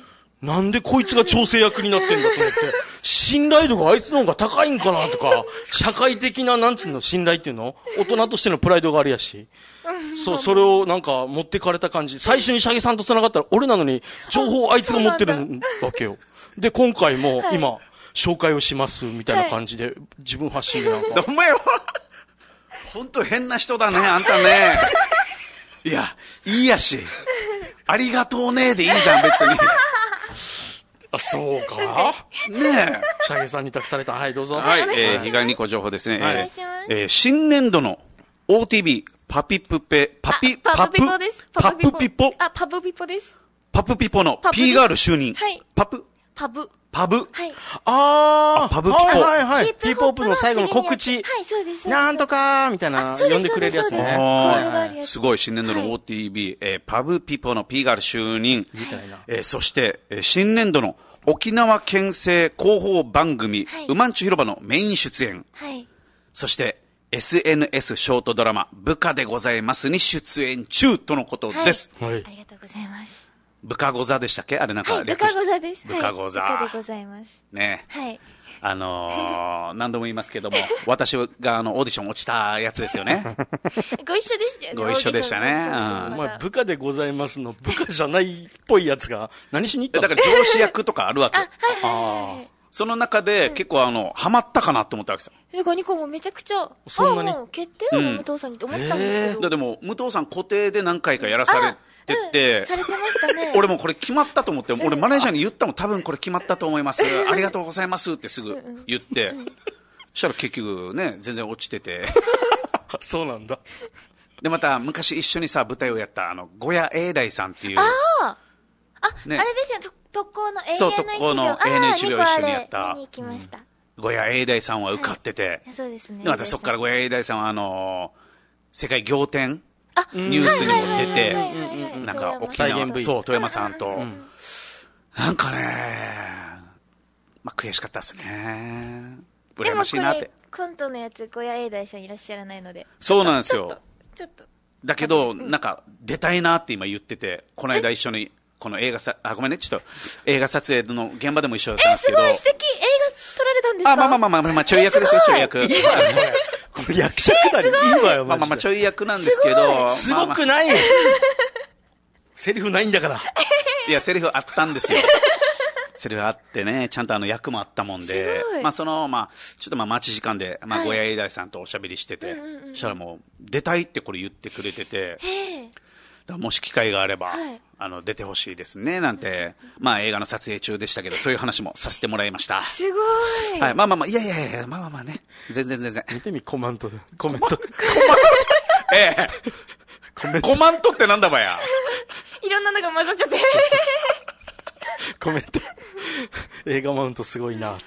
なんでこいつが調整役になってんだと思って、信頼度があいつの方が高いんかなとか、社会的な、なんつうの、信頼っていうの？大人としてのプライドがあるやし。そう、それをなんか持ってかれた感じ。最初にシャゲさんと繋がったら、俺なのに、情報をあいつが持ってるわけよ。で、今回も、今、はい、紹介をしますみたいな感じで、はい、自分発信でなんか。 お前は本当変な人だね、あんたね。いや、いいやし。ありがとうねでいいじゃん、別に。 あ、そうか。 ねえ。 シャゲさんに託された。はい、どうぞ。 はい、えー、比嘉ニコ情報ですね。はい、えーえー、新年度の オーティービー、パピプペ、パピ、 パプピポです。 パプピポ。 あ、パプピポです。 パプピポの P ガール就任。 はい。 パプ。 パブ。 パブ。 はい。 あー。パブピポ。 はいはいはい。ピーポップの最後の告知。 はい、そうです。 なんとかーみたいな、呼んでくれるやつね。 はい。すごい、新年度の オーティービー、えー、パブピポの P ガール就任。みたいな。えー、そして、えー、新年度の沖縄県政広報番組、はい、うまんちゅ広場のメイン出演。はい。そして、エスエヌエス ショートドラマ、部下でございますに出演中とのことです。 はい。はい、ありがとうございます。 部下ござでしたっけあれなんか略して。はい、部下ござです。 部下ござ。 はい、部下でございます。 ね。 はい。 あのー、何度も言いますけども、私があの、オーディション落ちたやつですよね。 ご一緒でしたよね。 ご一緒でしたね。 お前、部下でございますの、部下じゃないっぽいやつが、何しに行ったの？ だから上司役とかあるわけ。 あ、はいはいはい。 その中で結構あの、ハマったかなと思ったわけですよ。 で、ガニコもめちゃくちゃ、そんなにもう決定だもん、武藤さんにって思ってたんですけど。 だでも、武藤さん固定で何回かやらされてて、 うん、されてましたね。 俺もこれ決まったと思って、俺マネージャーに言ったもん、多分これ決まったと思います。ありがとうございますってすぐ言って、そしたら結局ね、全然落ちてて。 そうなんだ。 で、また昔一緒にさ、舞台をやった、あの、小谷英大さんっていう。 あああ、ね、あれですよね。特攻の永遠の一秒。 そう、特攻の永遠の一秒を一緒にやった。 見に行きました。 小谷英大さんは受かってて。 はい、そうですね。 で、またそこから小谷英大さんは、あのー、世界仰天ニュースにも出て、なんか沖縄、そう、富山さんと、うん、なんかね、まあ、悔しかったですね。羨ましいなって。 コントのやつ、小谷英大さんいらっしゃらないので。 そうなんですよ。 ちょっと。ちょっとだけど、なんか、出たいなって今言ってて、この間一緒に、この映画さ、あ、ごめんね、ちょっと、映画撮影の現場でも一緒だったんですけど。 え、すごい素敵。映画撮られたんですか？ あ、まあまあまあまあ、まあ、ちょい役ですよ、ちょい役。いいわよ、 この役者くだりいいわよ、 まあまあまあ、ちょい役なんですけど。 すごくないセリフないんだから。 いや、セリフあったんですよ。セリフあってね、ちゃんとあの役もあったもんで、まあその、まあ、ちょっとまあ待ち時間で、まあ、小谷英大さんとおしゃべりしてて、そしたらもう、出たいってこれ言ってくれてて、もし機会があれば、はい、あの出てほしいですねなんて、まあ映画の撮影中でしたけど、そういう話もさせてもらいました。 すごい。 はい、まあまあまあ、いやいやいや、まあまあまあね、全然全然。 見てみ、コマントで。コメント。 ええ。コメント。コマントってなんだばや。 いろんなのが混ざっちゃって。 コメント。映画マウントすごいなって。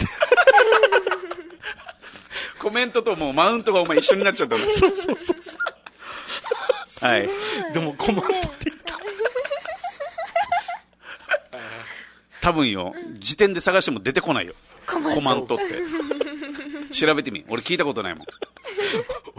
コメントともうマウントがお前一緒になっちゃったんだ。 そうそうそうそう。 はい。 でもコマントって言った。 多分よ、時点で探しても出てこないよ。コマントって。調べてみ。俺聞いたことないもん。 俺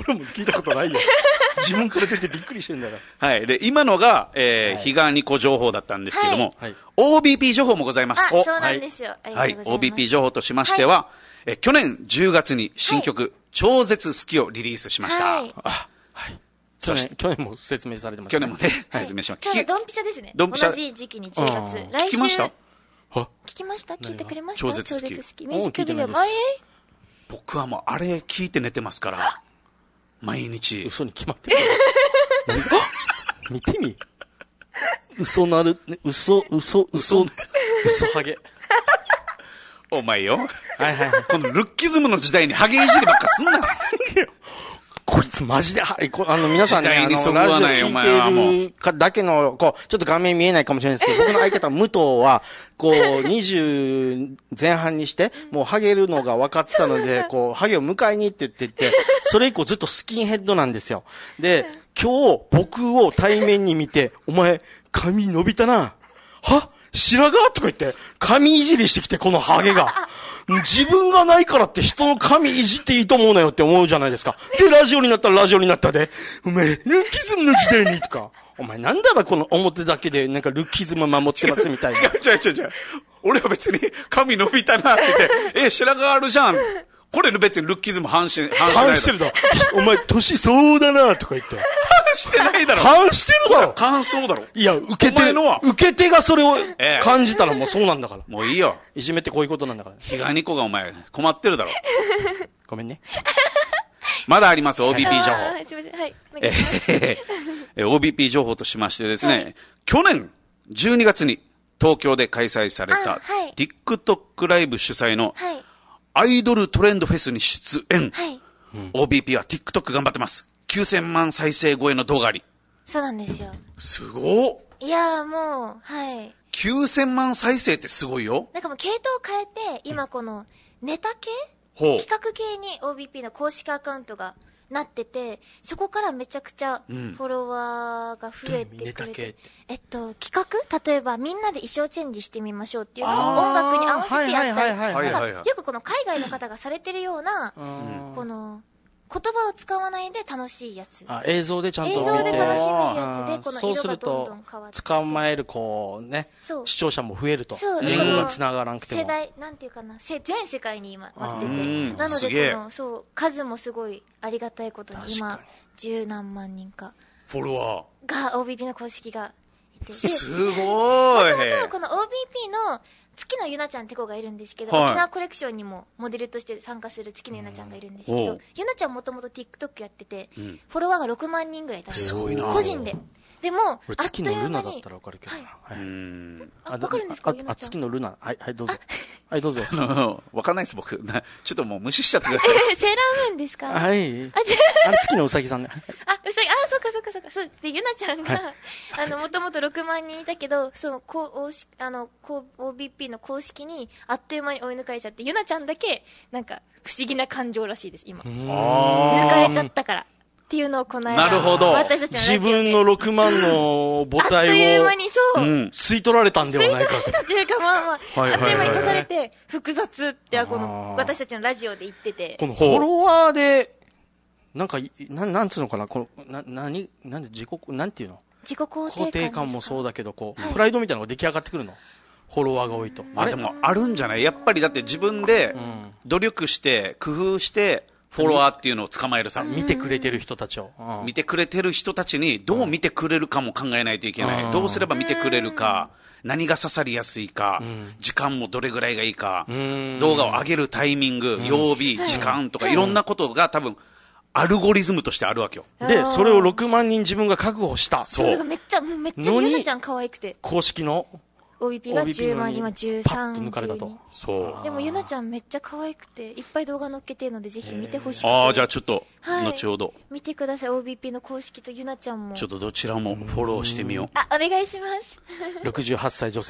俺も聞いたことないよ。自分から出てびっくりしてんだから。 はい。で、今のが、えー、はい、比嘉ニコ情報だったんですけども、はい、オービーピー 情報もございます。 あ、そうなんですよ。 はい、はい、オービーピー 情報としましては、はい、え去年じゅうがつに新曲、はい、超絶好きをリリースしました。はい。あ、はい。 去年、去年も説明されてました、 ね。去年もね、はい、説明しました。 今日ドンピシャですね。 ドンピシャ。 同じ時期にじゅうがつ。来週。 聞きました聞きました聞いてくれました超絶好き。 超絶好き。ミュージックビデオ前僕はもうあれ聞いて寝てますから。毎日。 嘘に決まってる。見てみ。嘘なる、ね、嘘、嘘、嘘、嘘ハゲ。 お前よ。 はいはいはい。 このルッキズムの時代にハゲいじりばっかすんな。 こいつマジで、はい、あの、皆さんね、あの、ラジオ聞いてるかだけの、こう、ちょっと画面見えないかもしれないですけど、僕の相方、武藤は、こう、にじゅう前半にして、もうハゲるのが分かってたので、こう、ハゲを迎えに行ってって言って、それ以降ずっとスキンヘッドなんですよ。で、今日、僕を対面に見て、お前、髪伸びたな。は白髪とか言って、髪いじりしてきて、このハゲが。自分がないからって人の髪いじっていいと思うなよって思うじゃないですか。で、ラジオになったらラジオになったで、お前、ルッキズムの時代にとか、お前なんだばこの表だけでなんかルッキズム守ってますみたいな。 違う違う違う違う。俺は別に髪伸びたなって言って、え、白髪あるじゃん。これ別にルッキズム反し、 反しない。反してるだろ。お前、年そうだなとか言って。 反してないだろ。 反してるだろ。 感想だろ。 いや、受け手、受け手がそれを感じたらもうそうなんだから。 もういいよ。 いじめってこういうことなんだから。 比嘉ニコがお前、困ってるだろ。 ごめんね。 まだあります、オービーピー 情報。 はい、すみません。はい。 えー、オービーピー 情報としましてですね、はい、去年じゅうにがつに東京で開催された、はい、TikTok ライブ主催の、はい、アイドルトレンドフェスに出演。はい。オービーピー は TikTok 頑張ってます。きゅうせんまん再生超えの動画あり。 そうなんですよ。 すごっ。 いやーもう、はい。 きゅうせんまん再生ってすごいよ。 なんかもう系統を変えて、今このネタ系、 うん、 企画系に オービーピー の公式アカウントがなってて、そこからめちゃくちゃフォロワーが増えてくれて、うん、えっと、企画例えばみんなで衣装チェンジしてみましょうっていうのを音楽に合わせてやったり、よくこの海外の方がされてるような、この、言葉を使わないで楽しいやつ。 あ、映像でちゃんと見て。 映像で楽しめるやつで、この色がどんどん変わって。 捕まえる、こうね、視聴者も増えると。 そう。 言語が繋がらなくても。 世代、なんていうかな、全世界に今なってて。なので、この、そう、数もすごいありがたいことに、今、十何万人か。 フォロワー。が、オービーピー の公式がいて。 すごい。もともとこの オービーピー の、月野ゆなちゃんって子がいるんですけど、はい、沖縄コレクションにもモデルとして参加する月野ゆなちゃんがいるんですけど、ゆなちゃんもともと TikTok やってて、うん、フォロワーがろくまんにんぐらいいたんですよ。個人で。でも、あっという間に。月野ルナだったらわかるけどな。はい。うんあ、わかるんですかゆなちゃん。あ、月野ルナ。はい、はい、どうぞ。はい、どうぞ。 わかんないです、僕。ちょっともう無視しちゃってください。 セーラームーンですかはい。あ、あれ、月野うさぎさんね。 あ、うさぎ、あ、そっかそっかそっか。そう。で、ゆなちゃんが、あの、もともとろくまんにんいたけど、そう、こう、あの、こう、オービーピー の公式に、あっという間に追い抜かれちゃって、ゆなちゃんだけ、なんか、不思議な感情らしいです、今。抜かれちゃったから。っていうのをこの間。 なるほど。 私たちの自分のろくまんの母体を。あっという間にそう。うん、 吸い取られたんではないかと。 吸い取られたっていうか、まあまあ、あっという間に越されて、複雑ってこの、私たちのラジオで言ってて。 このフォロワーで、なんか、ななんつうのかな、この、な、なに、なんで自己、なんていうの自己肯定感。 肯定感もそうだけど、こう、はい、プライドみたいなのが出来上がってくるの。フォロワーが多いと。 あ、でもあるんじゃないやっぱりだって自分で努力して、工夫して、フォロワーっていうのを捕まえるさ。 見てくれてる人たちを。 見てくれてる人たちにどう見てくれるかも考えないといけない。どうすれば見てくれるか、何が刺さりやすいか、時間もどれぐらいがいいか、動画を上げるタイミング、曜日、時間とかいろんなことが多分、アルゴリズムとしてあるわけよ。 で、それをろくまんにん自分が確保した。 そう。めっちゃ、めっちゃゆなちゃん可愛くて。 公式のオービーピー がじゅうまん、今じゅうさん、 パッと抜かれたと。 そう。 でもゆなちゃんめっちゃ可愛くて、いっぱい動画載っけてるのでぜひ見てほしい。 ああ、じゃあちょっと、後ほど。 見てください、オービーピー の公式とゆなちゃんも。 ちょっとどちらもフォローしてみよう。 あ、お願いします。 ろくじゅうはっさい女性。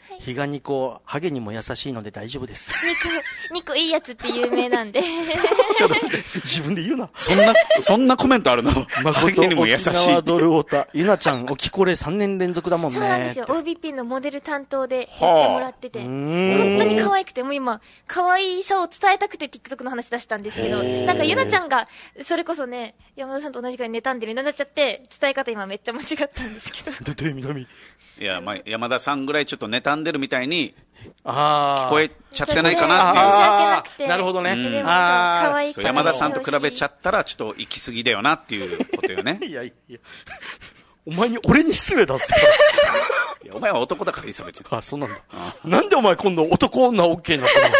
比嘉ニコ、ハゲにも優しいので大丈夫です。 ニコ、ニコいいやつって有名なんで。 ちょっと待って、自分で言うな。 そんな、そんなコメントあるの？ハゲにも優しい。 沖縄ドルオタ、ゆなちゃん、おきこれさんねん連続だもんね。 そうなんですよ。オービーピー のモデル担当でやってもらってて。本当に可愛くて、もう今、可愛さを伝えたくて TikTok の話出したんですけど、なんかゆなちゃんが、それこそね、山田さんと同じくらい妬んでるようになっちゃって、伝え方今めっちゃ間違ったんですけど。 ど、どういう意味どういう意味？ いや、まあ、山田さんぐらいちょっと妬んでるみたいに、 あ聞こえちゃってないかなっていう。 申し訳なくて。 なるほどね。うん、 あ可愛いそう山田さんと比べちゃったら、ちょっと行き過ぎだよなっていうことよね。 いやいや。お前に、俺に失礼だってさ。 いや、お前は男だからいいさ、別に。 あ、そうなんだ。なんでお前今度男女 OK になったの？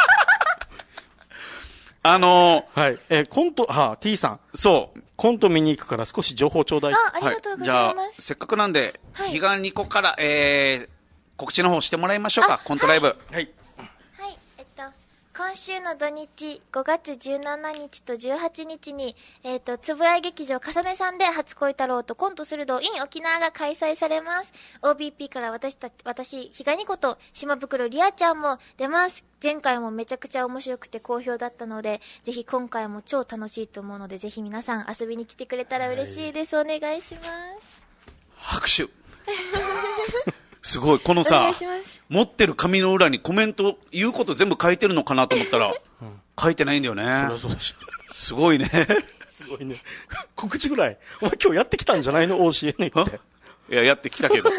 あのー、はい。えー、コント、はあ、T さん。 そう。 コント見に行くから少し情報ちょうだい。 あ、ありがとうございます。 はい、じゃあ、せっかくなんで、 はい、 比嘉ニコから、えー、告知の方してもらいましょうか、コントライブ。はい。 はい、えっと、今週の土日、ごがつじゅうしちにちとじゅうはちにちに、えっと、つぶやい劇場かさねさんで初恋太郎とコントするど in 沖縄が開催されます。オービーピー から私たち、私、比嘉ニコと島袋リアちゃんも出ます。前回もめちゃくちゃ面白くて好評だったので、ぜひ今回も超楽しいと思うので、ぜひ皆さん遊びに来てくれたら嬉しいです。お願いします。 拍手。すごい。このさ、持ってる紙の裏にコメント、言うこと全部書いてるのかなと思ったら、うん、書いてないんだよね。そりゃそうでしょ。すごいね。 すごいね。告知ぐらい。お前今日やってきたんじゃないの ?オーシーエヌ って。 いや、やってきたけど。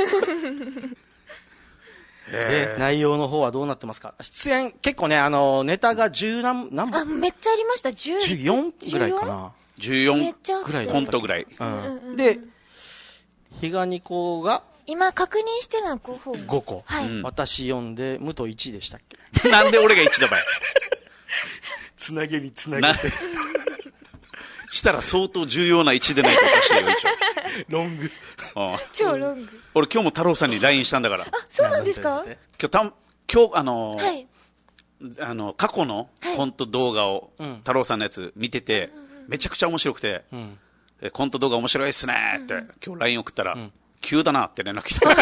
で、内容の方はどうなってますか？出演、結構ね、あの、ネタが十何、何本？ あ、めっちゃありました。じゅう、 じゅうよんぐらいかな。 じゅうよんぐらいコントぐらい。 うん。で、比嘉ニコが今確認してるのはごほん。 ごこ。 はい。 私よんで、武藤いちでしたっけ？ なんで俺がいちだばい。 つなげにつなげて。 したら相当重要ないちでないとおかしいよ、一応。 ロング。 超ロング。 俺今日も太郎さんに ライン したんだから。 あ、そうなんですか？ 今日た、今日、あのー、 はい。 あの、過去のコント動画を、はい、太郎さんのやつ見てて、うん、めちゃくちゃ面白くて、うん、えコント動画面白いっすねって、うん、今日 ライン 送ったら、うん、急だなって連絡来た。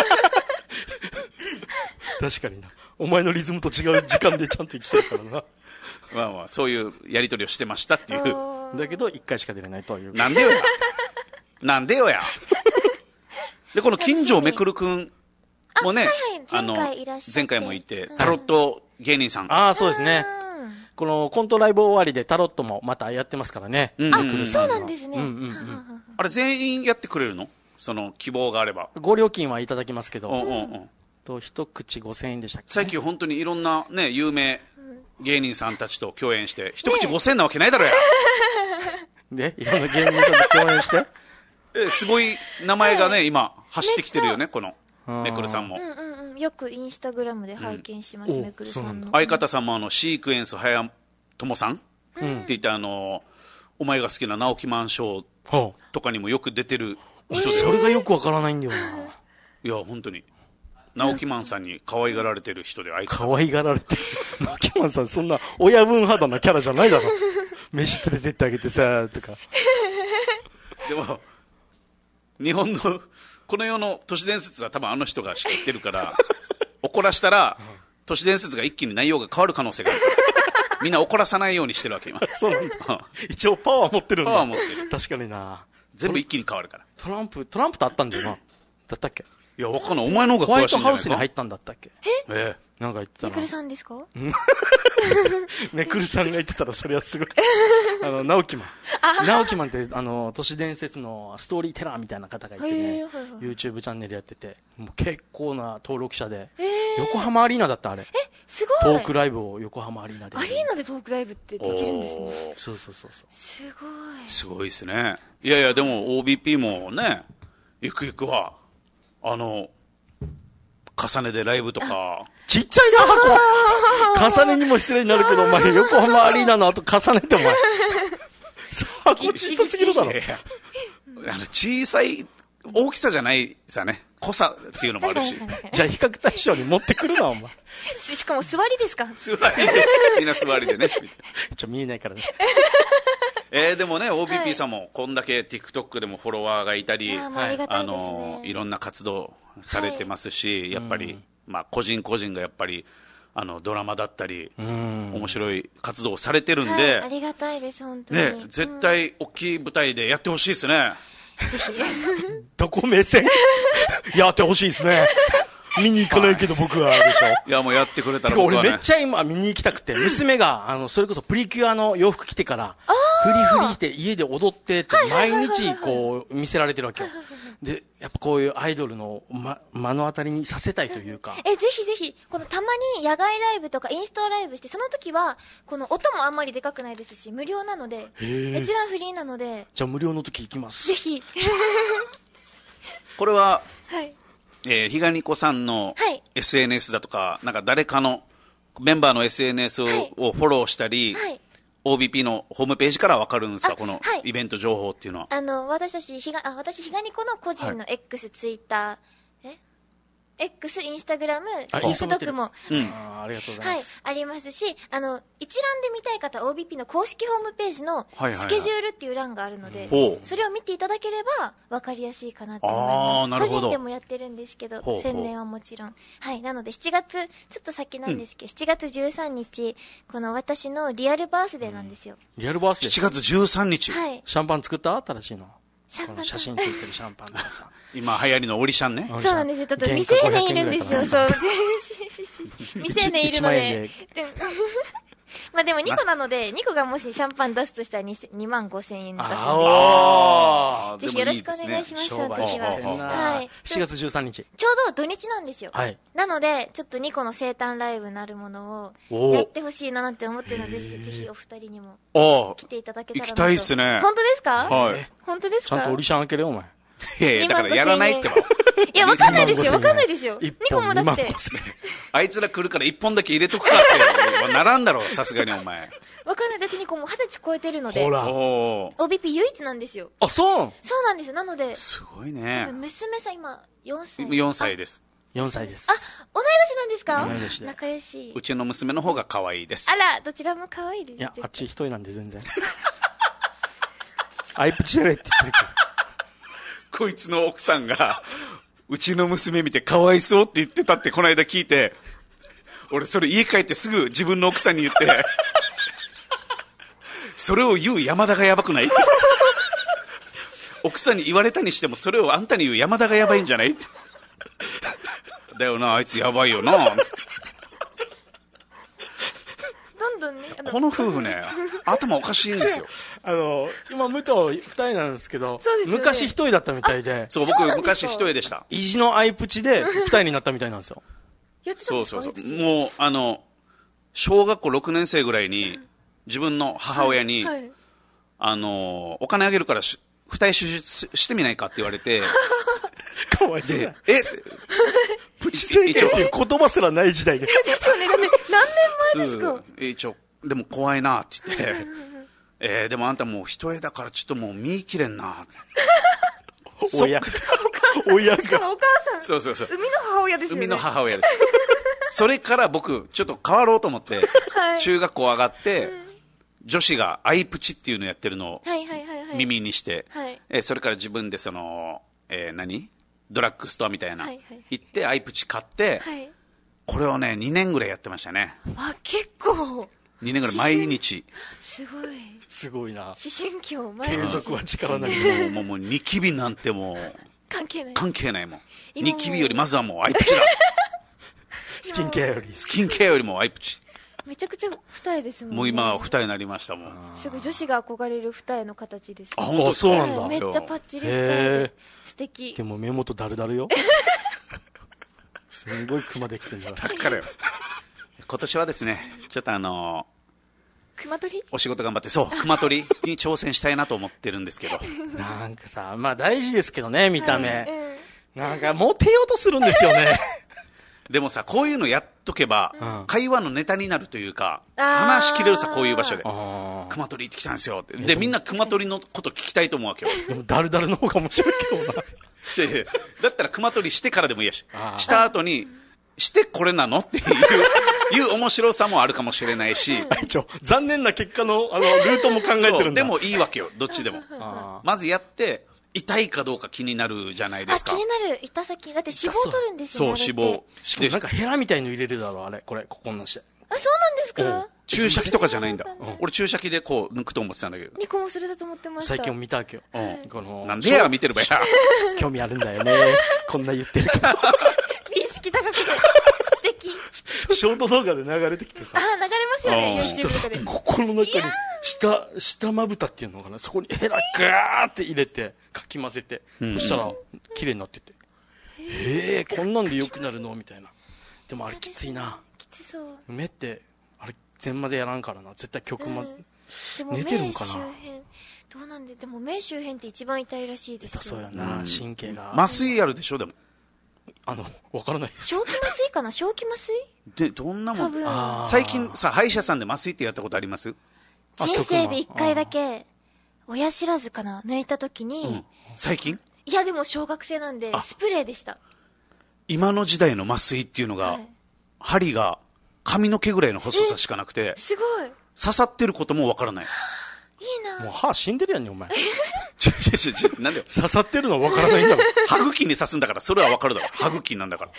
確かにな。お前のリズムと違う時間でちゃんと言ってるからな。 まあまあ、そういうやりとりをしてましたっていう。 だけど、いっかいしか出れないという。 なんでよや。なんでよや。で、この金城めくるくんもね、 あの、 前回もいて、タロット芸人さん。 ああ、そうですね。このコントライブ終わりでタロットもまたやってますからね。 あ、そうなんですね。 あれ全員やってくれるの？その希望があれば。 ご料金はいただきますけど。うんうんうん。と、一口ごせんえんでしたっけ？ 最近本当にいろんなね、有名芸人さんたちと共演して、一口ごせんえんなわけないだろや。 で、いろんな芸人さんと共演して。 え、すごい名前がね、今、走ってきてるよね、この、めくるさんも。 うんうんうん。よくインスタグラムで拝見します、めくるさんの。 相方さんもあの、シークエンス早友さんって言ってあの、お前が好きな直木マンショーとかにもよく出てる人で。 それがよくわからないんだよな。 いや、本当に。直木マンさんに可愛がられてる人で相方。 可愛がられてる。直木マンさんそんな親分肌なキャラじゃないだろ。飯連れてってあげてさ、とか。 でも、日本の、この世の都市伝説は多分あの人が知ってるから、怒らしたら、都市伝説が一気に内容が変わる可能性があるから。みんな怒らさないようにしてるわけ、今。 そうなんだ。一応パワー持ってるんだ。 パワー持ってる。 確かにな。 全部一気に変わるから。 トランプ、トランプとあったんだよな。だったっけ？ いや、わかんない。お前の方が詳しいんじゃないか。 ホワイトハウスに入ったんだったっけ？ ええ。 なんか言ってたな。 めくるさんですか？ めくるさんが言ってたらそれはすごい。あの、直木マン。直木マンって、あの、都市伝説のストーリーテラーみたいな方がいてね、YouTube チャンネルやってて、もう結構な登録者で、横浜アリーナだったあれ。 え、すごい。 トークライブを横浜アリーナで。 アリーナでトークライブってできるんですね。 そうそうそうそう。 すごい。 すごいですね。いやいや、でも オービーピー もね、ゆくゆくは、あの、重ねでライブとか。 ちっちゃいな、箱。重ねにも失礼になるけど、お前、横浜アリーナの後重ねて、お前。箱小さすぎるだろ。 あの、小さい、大きさじゃないさね。濃さっていうのもあるし。 じゃあ、比較対象に持ってくるな、お前。 しかも座りですか？ 座りで。みんな座りでね。 ちょ、見えないからね。 えー、でもね、オービーピー さんもこんだけ TikTok でもフォロワーがいたり、 あの、 いろんな活動されてますし、やっぱりまあ、個人個人がやっぱりあのドラマだったり面白い活動をされてるんで、はい、 ありがたいです本当に、 ね、絶対大きい舞台でやってほしいですね。 ぜひどこ目線やってほしいですね。見に行かないけど僕はでしょ。 いやもうやってくれたら僕は、ね、 俺めっちゃ今見に行きたくて、娘があのそれこそプリキュアの洋服着てからフリフリして家で踊ってって毎日こう見せられてるわけよ。でやっぱこういうアイドルの、ま、目の当たりにさせたいというかえぜひぜひこのたまに野外ライブとかインストライブして、その時はこの音もあんまりでかくないですし無料なので、閲覧フリーなので、 じゃあ無料の時行きます。 ぜひこれは、 はいえー、ひがにこさんの エスエヌエス だとか、はい、なんか誰かのメンバーの エスエヌエス を、はい、をフォローしたり、はい、オービーピー のホームページから分かるんですか、このイベント情報っていうのは。 あの私たちひがあ私ひがにこの個人の X、はい、ツイッターえ X、インスタグラム、TikTok も、 うん、あ, ありがとうございます、 はい、ありますし、あの一覧で見たい方 オービーピー の公式ホームページのスケジュールっていう欄があるので、はいはいはい、それを見ていただければ分かりやすいかなと思います。個人でもやってるんですけど、ほうほう宣伝はもちろん、はい、なのでしちがつちょっと先なんですけど、うん、しちがつじゅうさんにちこの私のリアルバースデーなんですよ、 うん、リアルバースデーしちがつじゅうさんにち、 はい、 シャンパン作った？新しいのシャンパン、 この写真ついてるシャンパンとかさ今流行りのオリシャンね。 そうなんですよ。ちょっと未成年いるんですよ。そう未成年いるのでまあでもにこなので、にこがもしシャンパン出すとしたらにまんごせんえん出すんですよ。ぜひよろしくお願いします。私は。はい。 しちがつじゅうさんにち。 ちょうど土日なんですよ。はい。なので、ちょっとにこの生誕ライブなるものをやってほしいなって思ってるので、ぜひお二人にも来ていただけたらなと。 行きたいっすね。 本当ですか？ はい。 本当ですか？ ちゃんとオリシャン開けるよ、お前。 いやいや、だからやらないってば。 いや、わかんないですよ、わかんないですよ。にこもだって。 あいつら来るからいっぽんだけ入れとくかって。ならんだろ、さすがにお前。 わかんない。だってにこもはたち超えてるので。 ほら。 オービーピー 唯一なんですよ。 あ、そうそうなんですよ。なので。 すごいね。 娘さん今、よんさい。 よんさいです。 よんさいです。 あ、同い年なんですか？ 同い年で。 仲良し。 うちの娘の方が可愛いです。 あら、どちらも可愛いです。 いや、あっち一人なんで全然。アイプチじゃないって言ってるけど。 こいつの奥さんが、うちの娘見てかわいそうって言ってたってこの間聞いて、俺それ家帰ってすぐ自分の奥さんに言って、それを言う山田がやばくない？奥さんに言われたにしてもそれをあんたに言う山田がやばいんじゃない？だよな、あいつやばいよな。 どんどんね、 この夫婦ね、頭おかしいんですよ。 あの今武藤二人なんですけど、 そうですよね、 昔一人だったみたいで、 そう僕昔一人でした。 意地のアイプチで二人になったみたいなんですよ。 そうそうそう。もうあの小学校ろくねんせいぐらいに自分の母親に、はいはい、あのお金あげるからし二重手術してみないかって言われて、 かわいそう。 えプチ整形っていう言葉すらない時代で。 ですよね。だって何年前ですか？ 一応でも怖いなって言って。えー、でもあんたもう一重だからちょっともう見切れんな。 親親が。 しかもお母さん。 そうそうそう。 生みの母親ですよね。 生みの母親です。それから僕ちょっと変わろうと思って、はい、中学校上がって、うん、女子がアイプチっていうのやってるのを耳にして、はい、えー、それから自分でその、えー、何ドラッグストアみたいな、はいはいはい、行ってアイプチ買って、はい、これをねにねんぐらいやってましたね。 あ、結構。 にねんぐらい毎日。 すごい。 すごいな。 思春期を毎日。 継続は力なり。 もう、もう、もう、ニキビなんてもう。 関係ない。 関係ないもん。ニキビよりまずはもうアイプチだ。 スキンケアより。 スキンケアよりもアイプチ。 めちゃくちゃ二重ですもんね。 もう今は二重になりましたもん。 すごい女子が憧れる二重の形です、ね。 あ、本当そうなんだ。 めっちゃパッチリ二重で。素敵。 でも目元だるだるよ。すごいクマできてるんだ。 だからよ。今年はですね、ちょっとあのー、 熊取りお仕事頑張って、そう、熊取りに挑戦したいなと思ってるんですけど。 なんかさ、まあ大事ですけどね、見た目。はいうん、なんかモテようとするんですよね。 でもさ、こういうのやっとけば、うん、会話のネタになるというか、話しきれるさ、こういう場所で。熊取り行ってきたんですよって。で、みんな熊取りのこと聞きたいと思うわけよ。 でも、だるだるの方が面白いけどな。 だったら熊取りしてからでもいいやし、した後に、してこれなのっていういう面白さもあるかもしれないし、 一応残念な結果のあのルートも考えてるんだ。 でもいいわけよ、どっちでも。まずやって、 痛いかどうか気になるじゃないですか。 あ、気になる。痛先。だって脂肪取るんですよね。 そう、脂肪。 しかもなんかヘラみたいの入れるだろ、あれ。これ、ここのして。 あ、そうなんですか？ 注射器とかじゃないんだ。俺注射器でこう抜くと思ってたんだけど。 ニコもそれだと思ってました。 最近も見たわけよ。 このなんでや見てるばや。 興味あるんだよね。こんな言ってるけど。 美意識高くて。素敵。 ショート動画で流れてきてさ。 あ、流れますよね、YouTube とかで。 心の中に、下、下まぶたっていうのかな。そこにヘラガーって入れて、かき混ぜて。そしたら、綺麗になってて。へえ、こんなんで良くなるのみたいな。でもあれきついな。 きつそう。 目って、あれ、全までやらんからな。絶対曲ま、 でも目周辺、どうなんで、でも目周辺って一番痛いらしいですよ。 痛そうやな、神経が。 麻酔あるでしょ、でも。 あの、わからないです。 正気麻酔かな？正気麻酔で、どんなもん？ 多分。 最近さ、歯医者さんで麻酔ってやったことあります？ 人生で一回だけ、親知らずかな抜いた時に、うん、 最近？ いやでも小学生なんで、スプレーでした。 今の時代の麻酔っていうのが、はい、針が髪の毛ぐらいの細さしかなくて、 すごい。 刺さってることもわからない。 いいな。 もう歯死んでるやんね、お前。 ちょちょちょちょ、なんで刺さってるのわからないんだろ。 歯茎に刺すんだから、それはわかるだろ。歯茎なんだから。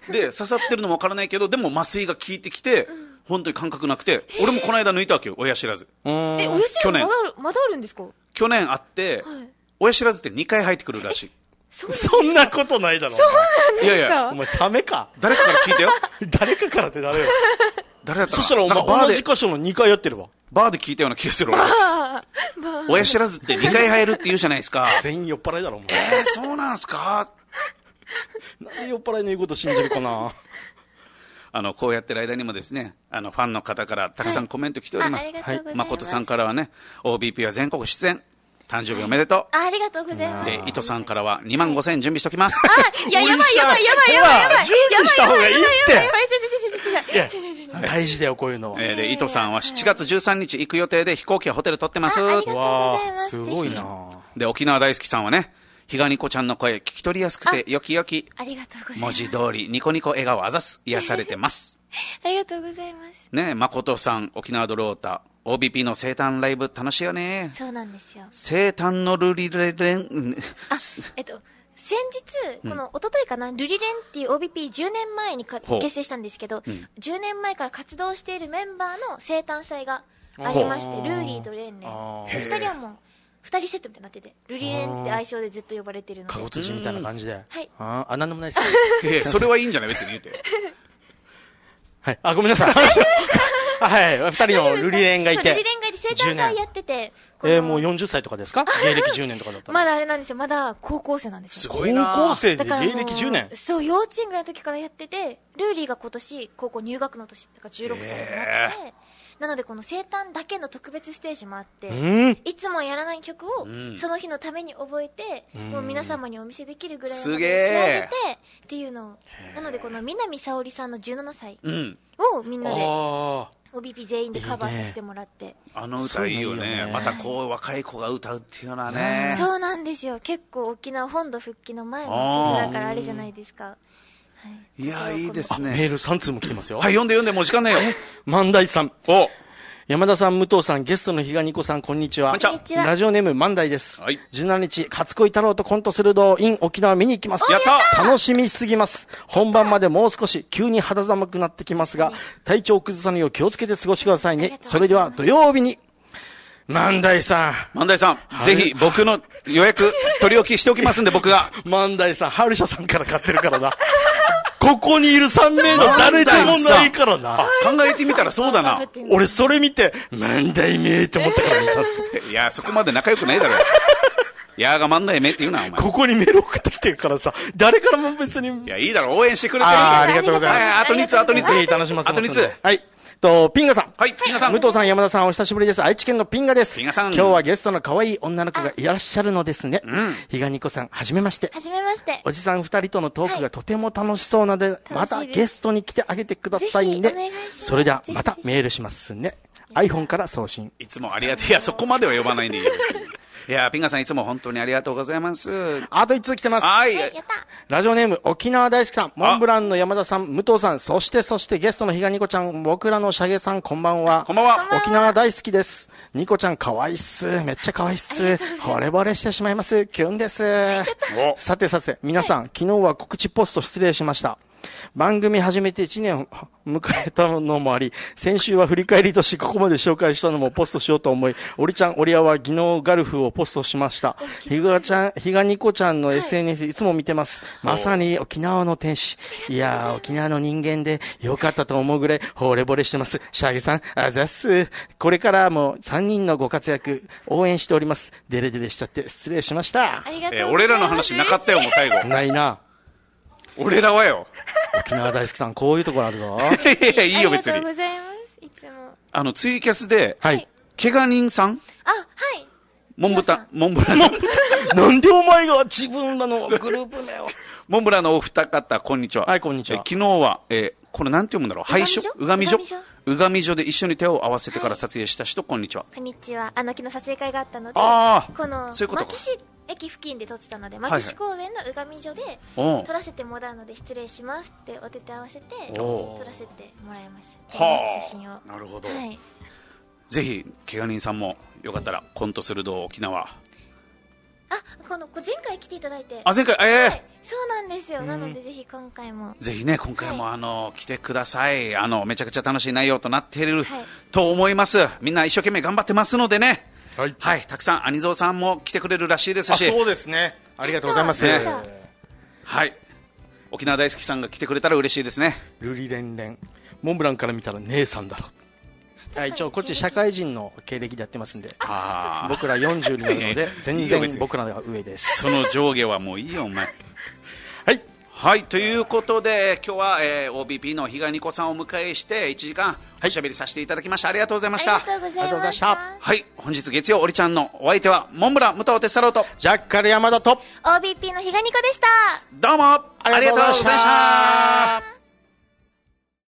で、刺さってるのもわからないけど、でも麻酔が効いてきて、うん、本当に感覚なくて、俺もこの間抜いたわけよ、親知らず。 え、親知らずまだある、まだあるんですか？ 去年あって、はい、親知らずってにかい生えてくるらしい。 そ, そんなことないだろ。 そうなんですか？ いやいや、 お前サメか。 誰かから聞いてよ。 誰かからって誰よ。 誰やったそしたらお前同じ箇所のにかいやってるわ。 バーで聞いたような気がする俺。親知らずってにかい生えるって言うじゃないですか。 全員酔っ払いだろ、お前。 えー、そうなんすか？ なんで酔っ払いの言うこと信じるかな。 あの、こうやってる間にもですね、あの、ファンの方からたくさんコメント来ております。はい。誠さんからはね、オービーピー は全国出演。誕生日おめでとう。 あ、ありがとうございます。 で、糸さんからはにまんごせん準備しときます。 あ、いや、やばいやばいやばいやばいやばい。 準備した方がいいって。 やばいやばい、ちょちょちょちょちょちょ。 大事だよ、こういうのは。 えー、で、糸さんはしちがつじゅうさんにち行く予定で飛行機はホテル取ってます。 ありがとうございます。 すごいな。 で、沖縄大好きさんはね、ひがにこちゃんの声聞き取りやすくてよきよき。 ありがとうございます。 文字通りニコニコ笑顔あざす。癒されてます。 ありがとうございます。 ね、誠さん、沖縄ドロータ。オービーピー の生誕ライブ楽しいよね。 そうなんですよ。 生誕のルリレレン。 あ、えっと、先日、この、一昨日かな、ルリレンっていう オービーピーじゅうねんまえにか結成したんですけど、うん、じゅうねんまえから活動しているメンバーの生誕祭がありまして、ルーリーとレンレン。二人はもう、二人セットみたいになってて、ルリレンって愛称でずっと呼ばれてるので。 かごつじみたいな感じで。 はい。 ああ、なんでもないです。 えそれはいいんじゃない別に言うて。 はい。あ、ごめんなさい。はい。二人のルリレンがいて。 ルリレンがいて生誕祭やってて。 えー、もうよんじゅっさいとかですか？芸歴じゅうねんとかだったら。 まだあれなんですよ。まだ高校生なんですよ。 すごいな。高校生で芸歴じゅうねん。 そう、幼稚園ぐらいの時からやってて、ルーリーが今年高校入学の年、だからじゅうろくさいになって、なのでこの生誕だけの特別ステージもあって、いつもやらない曲をその日のために覚えて、もう皆様にお見せできるぐらいまで仕上げてっていうのを、なのでこの南沙織さんのじゅうななさいをみんなでオービーピー 全員でカバーさせてもらって、いい、ね、 あの歌いいよ ね, いいよね。またこう若い子が歌うっていうのはね、 そうなんですよ。結構沖縄本土復帰の前の曲だからあれじゃないですか。はい、 いや、いいですね。 メールさん通も来てますよ。 はい、読んで読んで、もう時間ないよ。 万代さん。 お山田さん、武藤さん、ゲストの比嘉ニコさん、こんにちは。 こんにちは。 ラジオネーム、万代です。 はい。 じゅうしちにち、勝恋太郎とコントするどう in 沖縄見に行きます。 やった楽しみすぎます。本番までもう少し、急に肌寒くなってきますが、体調を崩さぬよう気をつけて過ごしてくださいね。それでは、土曜日に。万代さん。 万代さん、ぜひ僕の予約取り置きしておきますんで、僕が。 万代さん、ハルシャさんから買ってるからな。ここにいるさんめいの誰でもないからな。 考えてみたらそうだな。 俺それ見て、万代めって思ったからね、ちょっと。いや、そこまで仲良くないだろ。やーが万代めって言うな、お前。 ここにメール送ってきてるからさ、誰からも別に。 いや、いいだろ、応援してくれてる。 あ, ありがとうございます。 あとにつ、あとにつ。 ぜひ楽しませて。 あとにつ。 はい。と、ピンガさん。 はい、ピンガさん。 武藤さん、山田さん、お久しぶりです。愛知県のピンガです。 ピンガさん。 今日はゲストの可愛い女の子がいらっしゃるのですね。 うん。 比嘉ニコさん、はじめまして。 はじめまして。 おじさん二人とのトークがとても楽しそうなので、はい、またゲストに来てあげてくださいね。 お願いします。 それでは、またメールしますね。iPhone から送信。 いつもありがとう。いや、そこまでは呼ばないんでいいよ。 いやピンガさんいつも本当にありがとうございます。 あといっつ来てます。 はい、 やった。 ラジオネーム沖縄大好きさん、モンブランの山田さん、武藤さん、そしてそしてゲストの比嘉ニコちゃん、僕らのシャゲさん、こんばんは。 こんばんは。 沖縄大好きです。ニコちゃん可愛いっす。めっちゃ可愛いっす。惚れ惚れしてしまいます。キュンです。さてさて、皆さん、昨日は告知ポスト失礼しました。番組始めていちねんを迎えたのもあり、先週は振り返りとしてここまで紹介したのもポストしようと思い、オリちゃん、オリアは技能ガルフをポストしました。ひがちゃん、ひがにこちゃんの エスエヌエス いつも見てます。まさに沖縄の天使。いやー、沖縄の人間でよかったと思うぐらい惚れ惚れしてます。シャゲさん、あざっす。これからもさんにんのご活躍応援しております。デレデレしちゃって失礼しました。 ありがとうございます。 えー、俺らの話なかったよ、もう最後。 ないな。 俺らはよ。 沖縄大好きさん、こういうところあるぞ。 いやいいよ、別に。 ありがとうございます。いつも。 あの、ツイキャスで、 はい。 怪我人さんあ、はい。 モンブタ、モンブラン。 なんでお前が自分らのグループ名を。 モンブランのお二方、こんにちは。 はい、こんにちは。 え昨日は、えー、これなんて読むんだろう、拝所うがみ所うがみ所で一緒に手を合わせてから撮影した人、こんにちは。 こんにちは。あの、昨日撮影会があったので、 あこの、 そういうことか牧師駅付近で撮ってたので、牧師公園のうがみ所でおう撮らせてもらうので失礼しますってお手手合わせてお撮らせてもらいました。 はあ、 写真を。 なるほど。 はい。 ぜひ、怪我人さんもよかったら、コントするどう沖縄。 あ、この、前回来ていただいて。 あ、前回、ええーはい、そうなんですよ。なのでぜひ今回も。 ぜひね、今回も、 はい、 あの、来てください。あの、めちゃくちゃ楽しい内容となっている、 はい、 と思います。みんな一生懸命頑張ってますのでね。 はい。 はい。たくさん、アニゾーさんも来てくれるらしいですし。 あ、そうですね。ありがとうございます。 ね、はい。沖縄大好きさんが来てくれたら嬉しいですね。 ルリレンレン。モンブランから見たら姉さんだろ。一応こっち社会人の経歴でやってますんで、僕らよんじゅうになるので全然僕らが上です。 その上下はもういいよお前。 はいはい、ということで今日は、えー、オービーピー の比嘉ニコさんをお迎えしていちじかんおしゃべりさせていただきました。ありがとうございました。 ありがとうございました。 はい、本日月曜オリちゃんのお相手はモンブラン武藤哲太郎とジャッカル山田とオービーピー の比嘉ニコでした。 どうもありがとうございました。